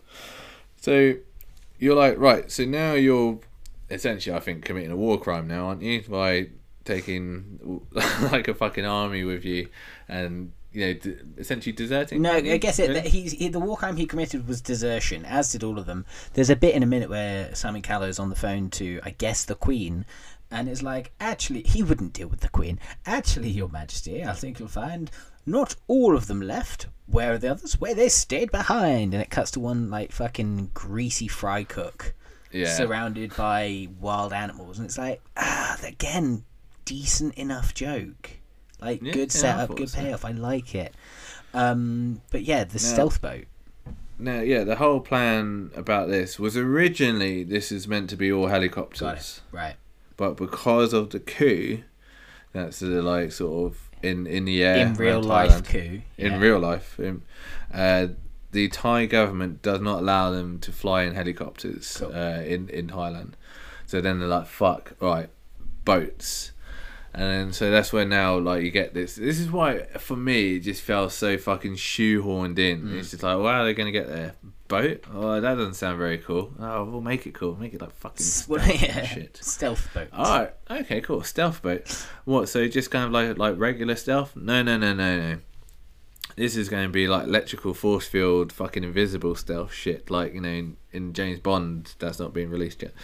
Speaker 1: you're like, right, so now you're essentially, I think, committing a war crime now, aren't you? By taking like a fucking army with you and, you know, essentially deserting.
Speaker 2: No, I guess the war crime he committed was desertion, as did all of them. There's a bit in a minute where Simon Callow's on the phone to, I guess, the Queen, and it's like, actually, he wouldn't deal with the Queen. Actually, Your Majesty, I think you'll find not all of them left. Where are the others? Where they stayed behind. And it cuts to one, like, fucking greasy fry cook surrounded by wild animals. And it's like, again, decent enough joke. Like, good setup, good payoff. I like it. But yeah, the stealth boat.
Speaker 1: Now, yeah, the whole plan about this was originally this is meant to be all helicopters.
Speaker 2: Got it. Right.
Speaker 1: But because of the coup, that's like sort of in the air.
Speaker 2: In real life coup.
Speaker 1: In real life. The Thai government does not allow them to fly in helicopters in Thailand. So then they're like, fuck, right, boats. And then, so that's where now, like, you get this. This is why, for me, it just felt so fucking shoehorned in. It's just like, well, how are they going to get there? Boat? Oh, that doesn't sound very cool. Oh, we'll make it cool. Make it like fucking stealth shit.
Speaker 2: Stealth boat.
Speaker 1: Alright, okay, cool. Stealth boat. What, so just kind of like regular stealth? No. This is going to be like electrical force field, fucking invisible stealth shit. Like, you know, in James Bond, that's not being released yet.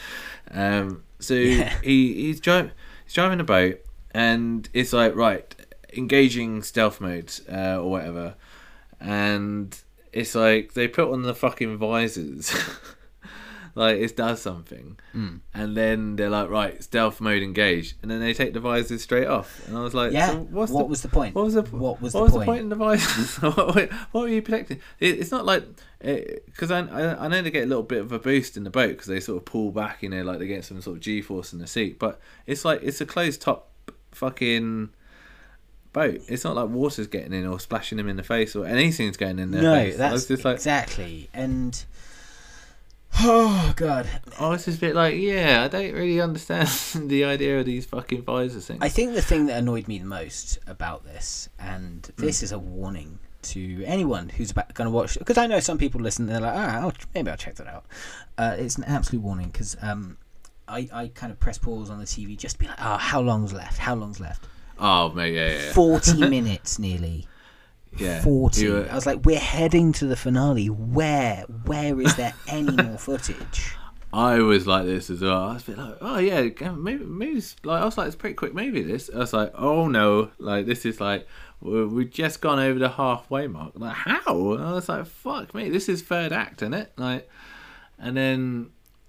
Speaker 1: He's driving a boat. And it's like, right, engaging stealth mode or whatever. And it's like, they put on the fucking visors. Like, it does something. And then they're like, right, stealth mode engaged. And then they take the visors straight off. And I was like, so
Speaker 2: what was the point?
Speaker 1: What was the point in the visors? what were you protecting? It's not like... Because I know they get a little bit of a boost in the boat because they sort of pull back, you know, like they get some sort of G-force in the seat. But it's like, it's a closed top fucking boat. It's not like water's getting in or splashing them in the face or anything's going in their face.
Speaker 2: No, that's just like, exactly. And oh god,
Speaker 1: it's just a bit like, I don't really understand the idea of these fucking visor things.
Speaker 2: I think the thing that annoyed me the most about this, and this is a warning to anyone who's going to watch, because I know some people listen and they're like, maybe I'll check that out. It's an absolute warning because I kind of press pause on the TV just to be like, how long's left?
Speaker 1: Oh, mate, yeah.
Speaker 2: 40 minutes nearly.
Speaker 1: Yeah.
Speaker 2: 40. I was like, we're heading to the finale. Where is there any more footage?
Speaker 1: I was like this as well. I was a bit like, maybe like, I was like, it's a pretty quick movie, this. I was like, oh no, like, this is like, we've just gone over the halfway mark. Like, how? And I was like, fuck me, this is third act, isn't it? Like, and then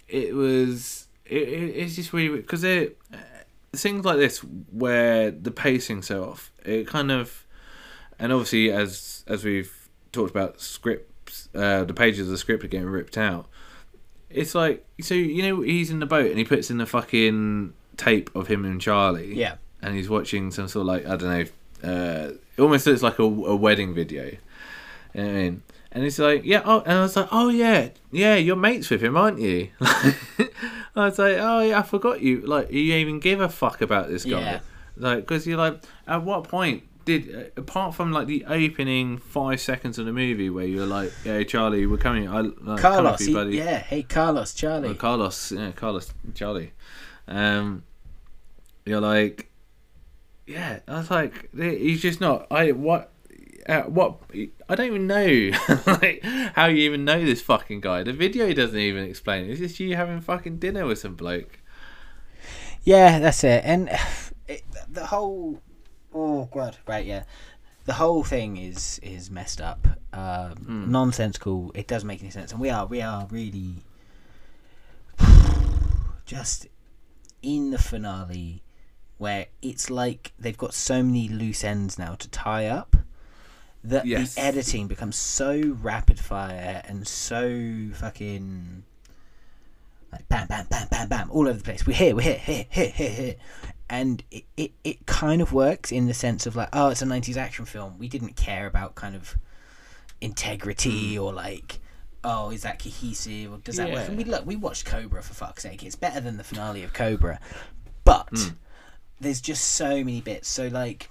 Speaker 1: it's just really, because things like this where the pacing's so off, it kind of, and obviously as we've talked about, scripts, the pages of the script are getting ripped out. It's like, so, you know, he's in the boat and he puts in the fucking tape of him and Charlie, and he's watching some sort of, like, I don't know, it almost looks like a wedding video. You know what I mean? And it's like, and I was like, oh yeah, you're mates with him, aren't you? I was like, oh yeah, I forgot you. Like, you even give a fuck about this guy?
Speaker 2: Yeah.
Speaker 1: Like, because you're like, at what point did, apart from like the opening 5 seconds of the movie where you're like, yeah, Charlie, we're coming.
Speaker 2: Carlos,
Speaker 1: you, buddy.
Speaker 2: hey Carlos, Charlie.
Speaker 1: Carlos, Charlie. You're like, I was like, he's just not. I don't even know like how you even know this fucking guy. The video doesn't even explain it. It's just you having fucking dinner with some bloke.
Speaker 2: Yeah, that's it. And the whole Oh god. Right, yeah. The whole thing is messed up, nonsensical. It doesn't make any sense, and we are really just in the finale where it's like they've got so many loose ends now to tie up that the editing becomes so rapid fire and so fucking like bam, bam, bam, bam, bam, all over the place. We're here. And it kind of works in the sense of like, oh, it's a 90s action film. We didn't care about kind of integrity or like, oh, is that cohesive or does that work? And we watched Cobra, for fuck's sake. It's better than the finale of Cobra. But there's just so many bits. So like,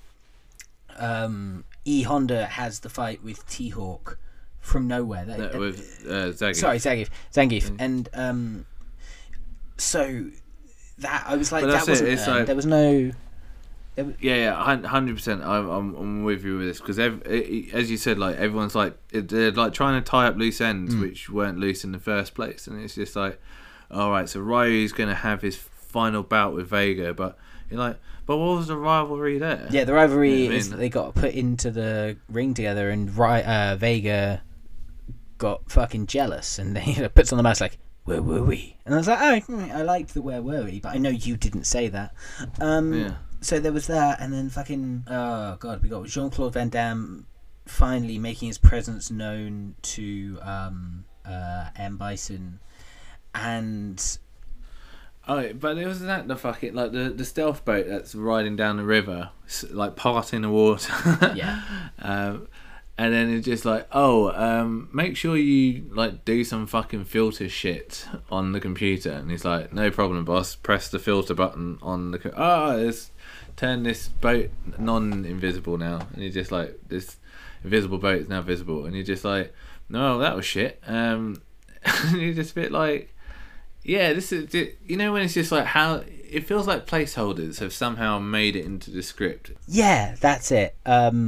Speaker 2: E. Honda has the fight with T-Hawk from nowhere.
Speaker 1: With Zangief.
Speaker 2: Sorry, Zangief. And so that I was like, that wasn't
Speaker 1: it's like,
Speaker 2: there was no.
Speaker 1: Yeah, 100%. I'm with you with this because as you said, like everyone's like they're like trying to tie up loose ends which weren't loose in the first place, and it's just like, all right, so Ryu's gonna have his final bout with Vega, but you're like, but what was the rivalry there?
Speaker 2: Yeah, the rivalry is that they got put into the ring together, and Vega got fucking jealous, and they puts on the mask like, where were we? And I was like, oh, I liked the where were we, but I know you didn't say that. So there was that, and then fucking, oh god, we got Jean-Claude Van Damme finally making his presence known to M. Bison, and
Speaker 1: oh, but it wasn't that the fucking like the stealth boat that's riding down the river, like parting the water.
Speaker 2: Yeah.
Speaker 1: And then it's just like, make sure you like do some fucking filter shit on the computer. And he's like, no problem, boss. Press the filter button on the. Let's turn this boat non-invisible now. And you're just like, this invisible boat is now visible. And you're just like, no, that was shit. And you're just a bit like, yeah, this is, you know, when it's just like how it feels like placeholders have somehow made it into the script.
Speaker 2: Yeah, that's it.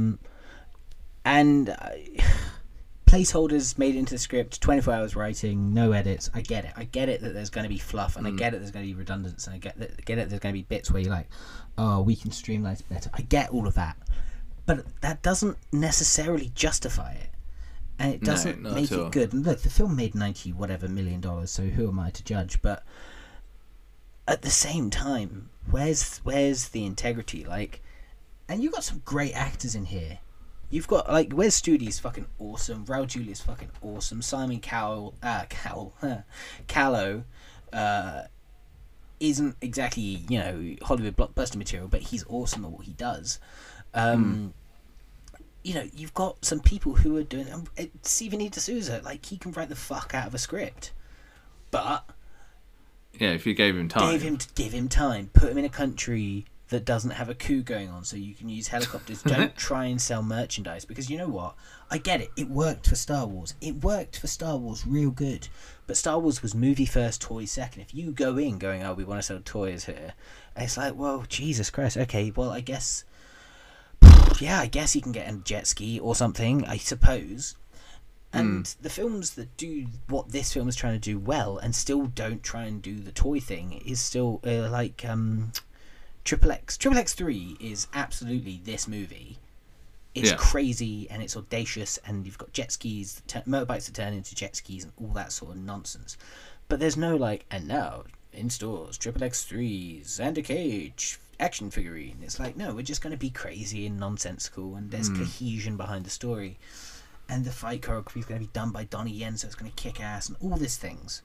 Speaker 2: And placeholders made it into the script, 24 hours writing, no edits. I get it that there's going to be fluff, and I get it there's going to be redundancy, and I get it there's going to be bits where you're like, oh, we can streamline it better. I get all of that, but that doesn't necessarily justify it, and it doesn't make it good. And look, the film made $90 million, so who am I to judge? But at the same time, where's the integrity? Like, and you got some great actors in here. You've got, like, Wes Studi's fucking awesome. Raul Julia's fucking awesome. Simon Callow isn't exactly, you know, Hollywood blockbuster material, but he's awesome at what he does. You know, you've got some people who are doing... Steven E. D'Souza, like, he can write the fuck out of a script. But...
Speaker 1: yeah, if you gave him time.
Speaker 2: Give him time. Put him in a country that doesn't have a coup going on, so you can use helicopters. Don't try and sell merchandise, because you know what? I get it. It worked for Star Wars. It worked for Star Wars real good. But Star Wars was movie first, toys second. If you go in going, oh, we want to sell toys here, it's like, well, Jesus Christ. Okay, well, I guess... yeah, I guess you can get a jet ski or something, I suppose. And the films that do what this film is trying to do well and still don't try and do the toy thing is still like... Triple X 3 is absolutely this movie. It's crazy and it's audacious, and you've got jet skis, motorbikes that turn into jet skis and all that sort of nonsense. But there's no like, and now in stores, Triple X3 Xander Cage action figurine. It's like, no, we're just going to be crazy and nonsensical, and there's cohesion behind the story. And the fight choreography is going to be done by Donnie Yen, so it's going to kick ass and all these things.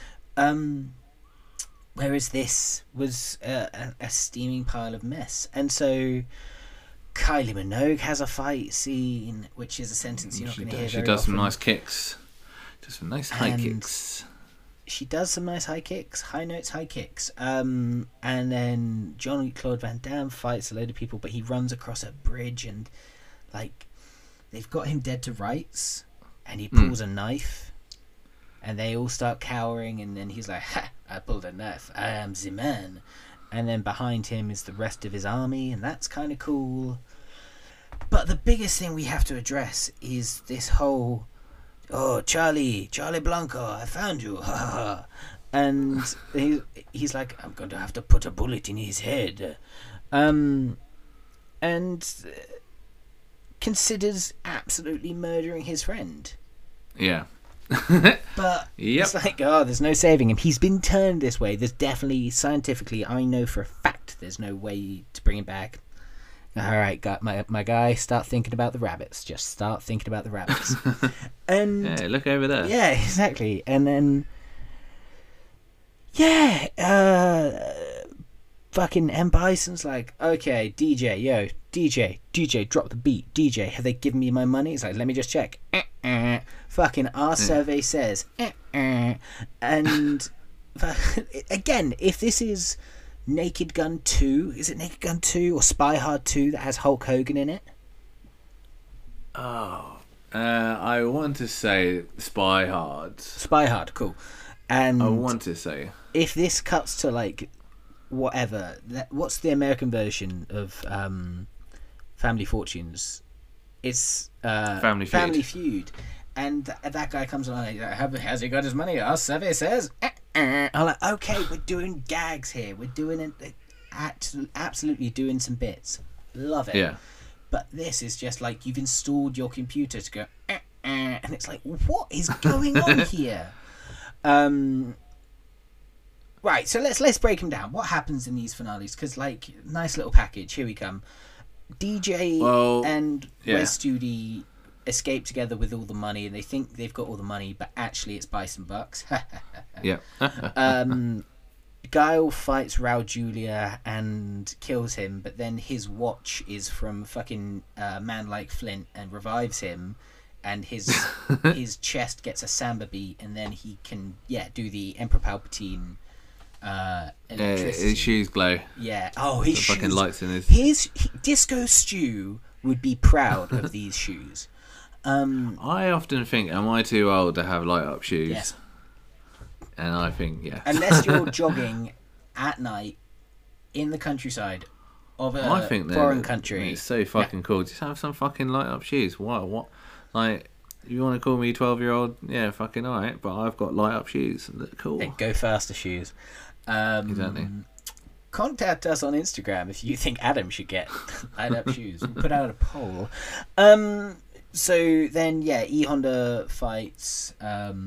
Speaker 2: Whereas this was a steaming pile of mess. And so Kylie Minogue has a fight scene, which is a sentence you're not going to hear very often.
Speaker 1: She does some nice kicks. Just some nice high kicks.
Speaker 2: She does some nice high kicks. High notes, high kicks. And then Jean-Claude Van Damme fights a load of people, but he runs across a bridge and, like, they've got him dead to rights, and he pulls a knife. And they all start cowering, and then he's like, ha, I pulled a knife, I am the man. And then behind him is the rest of his army, and that's kind of cool. But the biggest thing we have to address is this whole, oh, Charlie Blanco, I found you. And he's like, I'm going to have to put a bullet in his head. And and considers absolutely murdering his friend.
Speaker 1: Yeah.
Speaker 2: But
Speaker 1: Yep.
Speaker 2: it's like, oh, there's no saving him. He's been turned this way. There's definitely, scientifically, I know for a fact there's no way to bring him back. All right, my guy, start thinking about the rabbits. Just start thinking about the rabbits. And
Speaker 1: Yeah, look over there.
Speaker 2: yeah, exactly. And then, yeah, fucking M. Bison's like, okay, DJ, drop the beat. DJ, have they given me my money? It's like, let me just check. Fucking our survey says. And again, if this is Naked Gun 2, is it Naked Gun 2 or Spy Hard 2 that has Hulk Hogan in it?
Speaker 1: I want to say Spy Hard.
Speaker 2: Spy Hard, cool. And
Speaker 1: I want to say.
Speaker 2: if this cuts to like whatever, what's the American version of Family Fortunes? It's
Speaker 1: Family
Speaker 2: Feud. And that guy comes along and he's like, has he got his money? Our survey says. I'm like, okay, we're doing gags here. We're doing it, absolutely doing some bits. Love it.
Speaker 1: Yeah.
Speaker 2: But this is just like you've installed your computer to go, and it's like, what is going on here? Right, so let's break them down. What happens in these finales? Because like, nice little package. Here we come. DJ and Wes Studi escape together with all the money, and they think they've got all the money, but actually it's Bison Bucks.
Speaker 1: Yeah.
Speaker 2: Guile fights Raul Julia and kills him, but then his watch is from fucking Man Like Flint and revives him, and his chest gets a samba beat, and then he can do the Emperor Palpatine electricity.
Speaker 1: His shoes glow.
Speaker 2: Yeah. Oh, his shoes.
Speaker 1: Fucking lights in his.
Speaker 2: Disco Stew would be proud of these shoes.
Speaker 1: I often think, am I too old to have light up shoes?
Speaker 2: Yes.
Speaker 1: And I think, yes.
Speaker 2: Unless you're jogging at night in the countryside of a foreign country.
Speaker 1: It's so fucking cool. Just have some fucking light up shoes. What? Like, you want to call me 12-year-old? Yeah, fucking alright. But I've got light up shoes. They're cool.
Speaker 2: They go faster shoes.
Speaker 1: Exactly.
Speaker 2: Contact us on Instagram if you think Adam should get light up shoes. We'll put out a poll. So then, E Honda fights.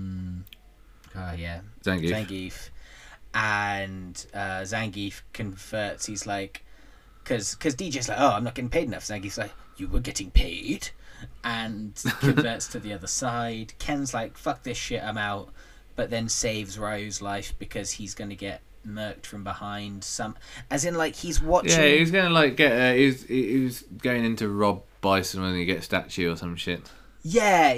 Speaker 2: Zangief. And Zangief converts. He's like, because DJ's like, oh, I'm not getting paid enough. Zangief's like, you were getting paid, and converts to the other side. Ken's like, fuck this shit, I'm out. But then saves Ryu's life because he's gonna get murked from behind. As in, like, he's watching.
Speaker 1: Yeah, he's gonna like get. He was going into rob Bison when he gets statue or some shit.
Speaker 2: Yeah.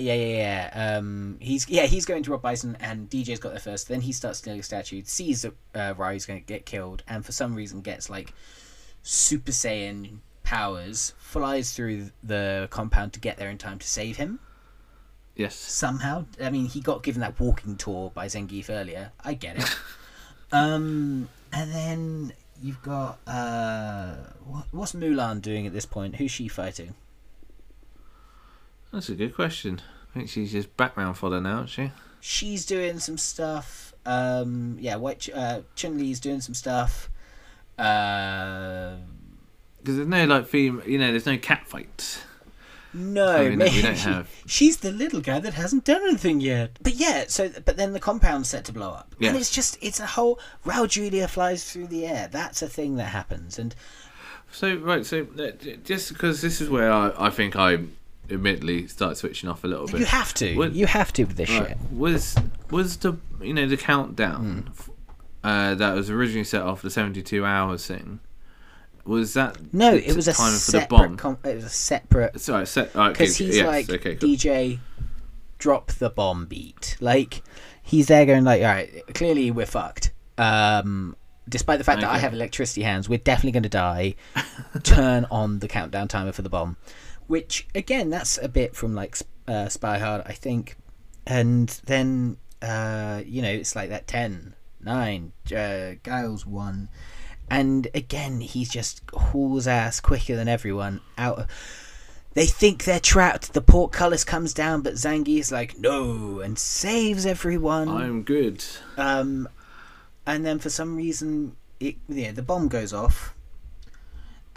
Speaker 2: He's going to rob Bison, and DJ's got there first. Then he starts stealing a statue, sees that Ryu's going to get killed, and for some reason gets like Super Saiyan powers, flies through the compound to get there in time to save him.
Speaker 1: Yes.
Speaker 2: Somehow. I mean, he got given that walking tour by Zangief earlier. I get it. And then you've got what's Mulan doing at this point? Who's she fighting?
Speaker 1: That's a good question. I think she's just background fodder now, isn't she?
Speaker 2: She's doing some stuff. Chun-Li's doing some stuff.
Speaker 1: Because there's no like female, there's no cat fights.
Speaker 2: No,
Speaker 1: maybe we don't have.
Speaker 2: She's the little guy that hasn't done anything yet. But but then the compound's set to blow up, and it's a whole. Raul Julia flies through the air. That's a thing that happens, and
Speaker 1: so just because this is where I think I admittedly start switching off a little bit.
Speaker 2: You have to. You have to with this shit.
Speaker 1: Was the the countdown that was originally set off the 72 hours thing? Was that
Speaker 2: no? It was a
Speaker 1: time
Speaker 2: separate.
Speaker 1: For the bomb?
Speaker 2: It was a separate.
Speaker 1: Sorry,
Speaker 2: because he's
Speaker 1: cool.
Speaker 2: DJ, drop the bomb beat. Like he's there going like, all right, clearly we're fucked. Despite the fact that I have electricity hands, we're definitely going to die. Turn on the countdown timer for the bomb. Which, again, that's a bit from, like, Spy Hard, I think. And then, it's like that 10, 9, Guile's 1. And, again, he's just hauls ass quicker than everyone out. They think they're trapped. The portcullis comes down, but Zangief's like, no, and saves everyone.
Speaker 1: I'm good.
Speaker 2: And then, for some reason, the bomb goes off.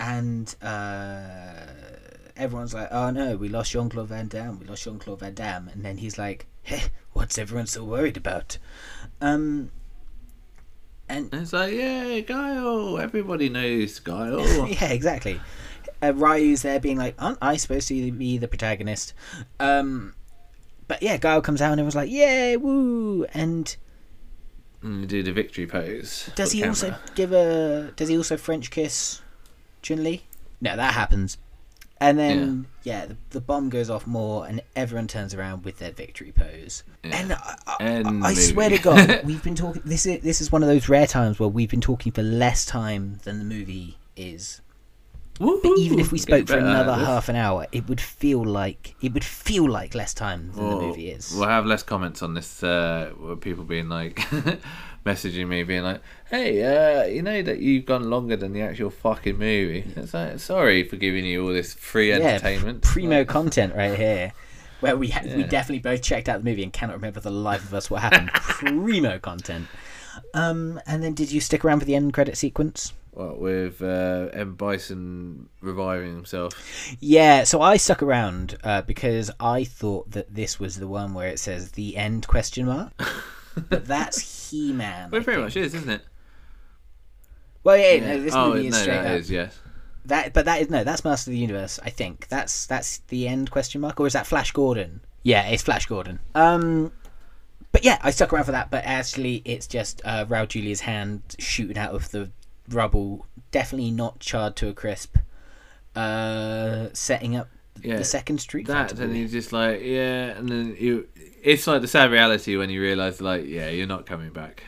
Speaker 2: and everyone's like, "Oh no, we lost Jean-Claude Van Damme. We lost Jean-Claude Van Damme." And then he's like, "Hey, what's everyone so worried about?" And
Speaker 1: it's like, yeah, Guile. Everybody knows Guile.
Speaker 2: yeah, exactly. Ryu's there being like, "Aren't I supposed to be the protagonist?" But yeah, Guile comes out and everyone's like, "Yay, woo!" And
Speaker 1: do the victory pose.
Speaker 2: does he also French kiss Chun-Li? No, that happens. And then the bomb goes off more, and everyone turns around with their victory pose. Yeah. And I swear to God, we've been talking. This is one of those rare times where we've been talking for less time than the movie is.
Speaker 1: Woo-hoo,
Speaker 2: but even if we spoke for another half an hour, it would feel like less time than the movie is.
Speaker 1: We'll have less comments on this. People being like, messaging me, being like, "Hey, you know that you've gone longer than the actual fucking movie." It's like, sorry for giving you all this free entertainment.
Speaker 2: Primo content right here, where we definitely both checked out the movie and cannot remember for the life of us what happened. Primo content. And then, did you stick around for the end credit sequence?
Speaker 1: What, with M. Bison reviving himself?
Speaker 2: Yeah, so I stuck around because I thought that this was the one where it says "the end?" ? But that's He-Man.
Speaker 1: Well, it pretty much is, isn't it?
Speaker 2: Well, yeah. No, this movie is straight up.
Speaker 1: Is, yes.
Speaker 2: That's Master of the Universe. I think that's the end ? Or is that Flash Gordon? Yeah, it's Flash Gordon. But yeah, I stuck around for that. But actually, it's just Raul Julia's hand shooting out of the rubble, definitely not charred to a crisp, setting up the second Street Fighter.
Speaker 1: Then he's just like, and then it's like the sad reality when you realise, like, you're not coming back.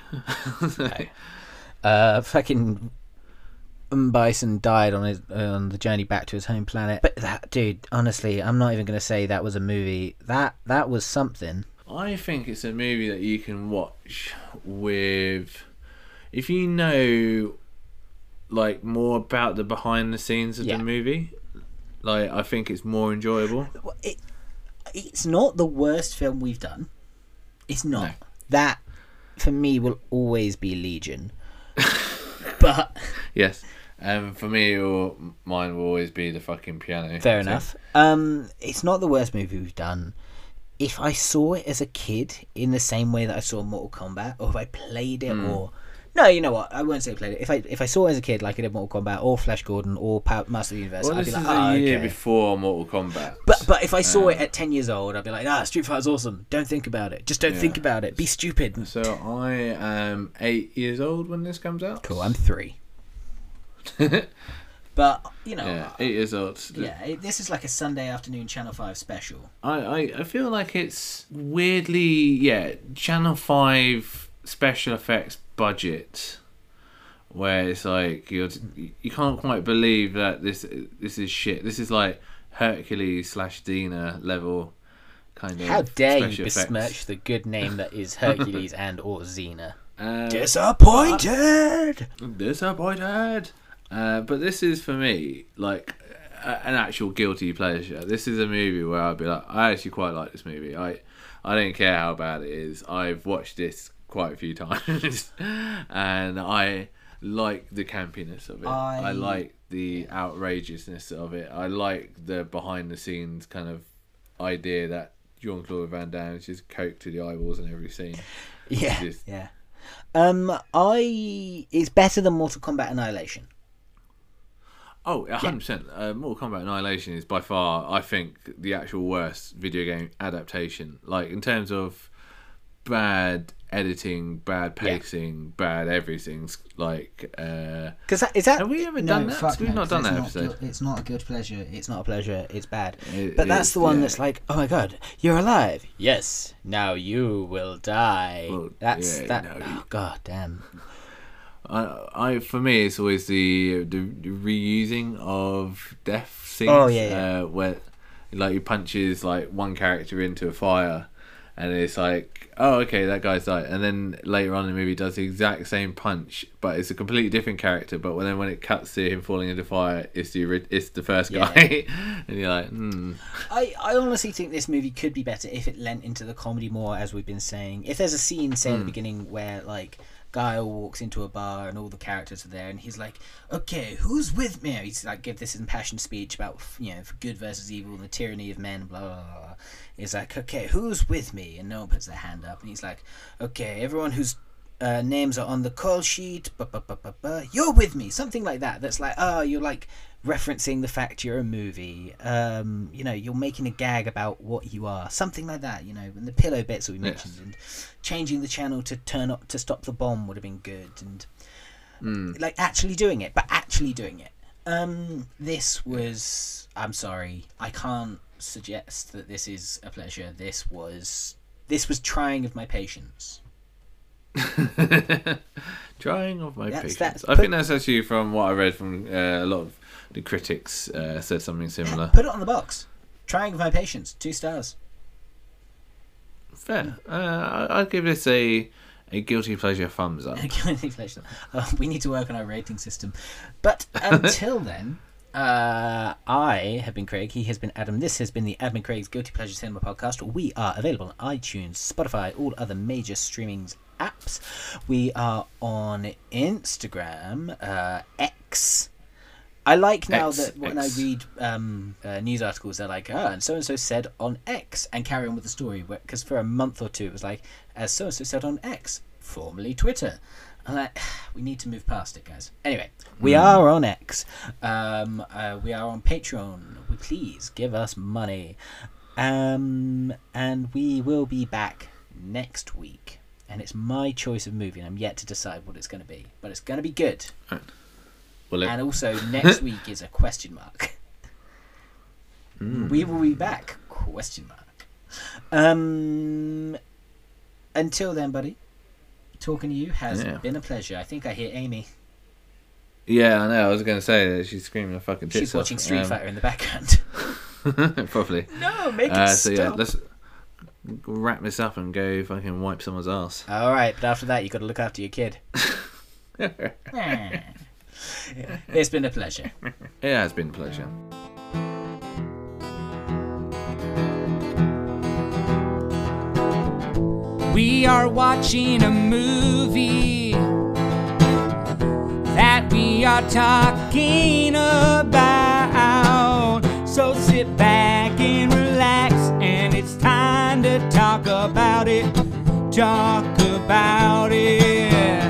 Speaker 2: Fucking Bison died on the journey back to his home planet. But that dude, honestly, I'm not even going to say that was a movie. That was something.
Speaker 1: I think it's a movie that you can watch with, if you know, like, more about the behind the scenes of the movie. Like, I think it's more enjoyable.
Speaker 2: It's not the worst film we've done. It's not.
Speaker 1: No.
Speaker 2: That, for me, will always be Legion. But
Speaker 1: yes, for me, mine will always be the fucking piano.
Speaker 2: Fair enough. It's not the worst movie we've done. If I saw it as a kid in the same way that I saw Mortal Kombat, or if I played it, or no, you know what? I won't say I played it. If I saw it as a kid, like I did Mortal Kombat or Flash Gordon or Master of the Universe, I'd be like,
Speaker 1: this is a year before Mortal Kombat.
Speaker 2: But if I saw it at 10 years old, I'd be like, Street Fighter's awesome. Don't think about it. Just don't think about it. Be stupid.
Speaker 1: So I am 8 years old when this comes out.
Speaker 2: Cool. I'm 3. But, you know...
Speaker 1: 8 years old.
Speaker 2: Yeah, this is like a Sunday afternoon Channel 5 special.
Speaker 1: I feel like it's weirdly, Channel 5 special effects budget, where it's like you can't quite believe that this is shit. This is like Hercules / Dina level kind of.
Speaker 2: How dare you besmirch the good name that is Hercules and or Xena? Disappointed.
Speaker 1: But this is, for me, like an actual guilty pleasure. This is a movie where I'd be like, I actually quite like this movie. I don't care how bad it is. I've watched this quite a few times and I like the campiness of it. I like the outrageousness of it. I like the behind the scenes kind of idea that Jean-Claude Van Damme is just coke to the eyeballs in every scene.
Speaker 2: It's better than Mortal Kombat Annihilation.
Speaker 1: Oh, 100%. Mortal Kombat Annihilation is by far, I think, the actual worst video game adaptation. Like, in terms of bad editing, bad pacing, bad everything. Like, have we ever done that? We've not done that episode.
Speaker 2: It's not a good pleasure. It's not a pleasure. It's bad. But that's the one that's like, oh my god, you're alive. Yes. Now you will die. Well, Oh god damn.
Speaker 1: For me, it's always the reusing of death scenes.
Speaker 2: Oh
Speaker 1: where like he punches like one character into a fire, and it's like, oh okay, that guy's died, and then later on in the movie does the exact same punch, but it's a completely different character. But when it cuts to him falling into fire, it's the first guy, and you're like,
Speaker 2: I honestly think this movie could be better if it lent into the comedy more, as we've been saying. If there's a scene, say at the beginning, where like Guile walks into a bar and all the characters are there, and he's like, okay, who's with me? He's like, give this impassioned speech about, you know, for good versus evil, the tyranny of men, blah, blah, blah. He's like, okay, who's with me? And no one puts their hand up, and he's like, okay, everyone whose names are on the call sheet, you're with me, something like that. That's like, oh, you're like referencing the fact you're a movie, you know, you're making a gag about what you are, something like that, you know. And the pillow bits that we mentioned, and changing the channel to turn up to stop the bomb would have been good, and like actually doing it. This was, I'm sorry, I can't suggest that this is a pleasure. This was trying of my patience.
Speaker 1: Trying of my patience. I think that's actually from what I read from a lot of the critics said something similar.
Speaker 2: Yeah, put it on the box. Trying of my patience, 2 stars.
Speaker 1: Fair. I'd give this a guilty pleasure thumbs up.
Speaker 2: Guilty pleasure. We need to work on our rating system. But until then, I have been Craig. He has been Adam. This has been the Adam and Craig's Guilty Pleasure Cinema Podcast. We are available on iTunes, Spotify, all other major streaming apps. We are on Instagram, X. I like now that when I read news articles, they're like, and so-and-so said on X, and carry on with the story. Because for a month or two, it was like, as so-and-so said on X, formerly Twitter. I'm like, we need to move past it, guys. Anyway, we are on X. We are on Patreon. Please give us money. And we will be back next week. And it's my choice of movie, and I'm yet to decide what it's going to be. But it's going to be good. And also, next week is a question mark. We will be back, question mark. Until then, buddy, talking to you has been a pleasure. I think I hear Amy.
Speaker 1: Yeah, I know. I was going to say that she's screaming her fucking tits off.
Speaker 2: She's watching Street Fighter in the background.
Speaker 1: Probably.
Speaker 2: No, make it stop.
Speaker 1: So yeah, let's wrap this up and go fucking wipe someone's ass.
Speaker 2: All right, but after that, you got to look after your kid. It's been a pleasure.
Speaker 1: It has been a pleasure.
Speaker 7: We are watching a movie that we are talking about. So sit back and relax, and it's time to talk about it. Talk about it.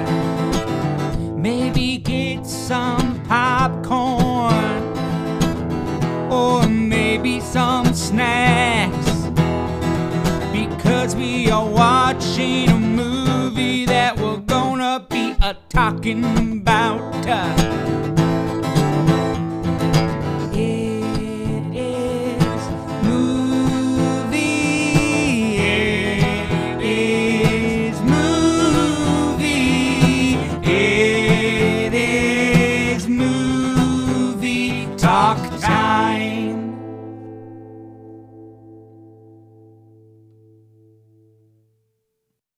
Speaker 7: Maybe get some popcorn, or maybe some snacks, because we are watching a movie that we're gonna be talking about.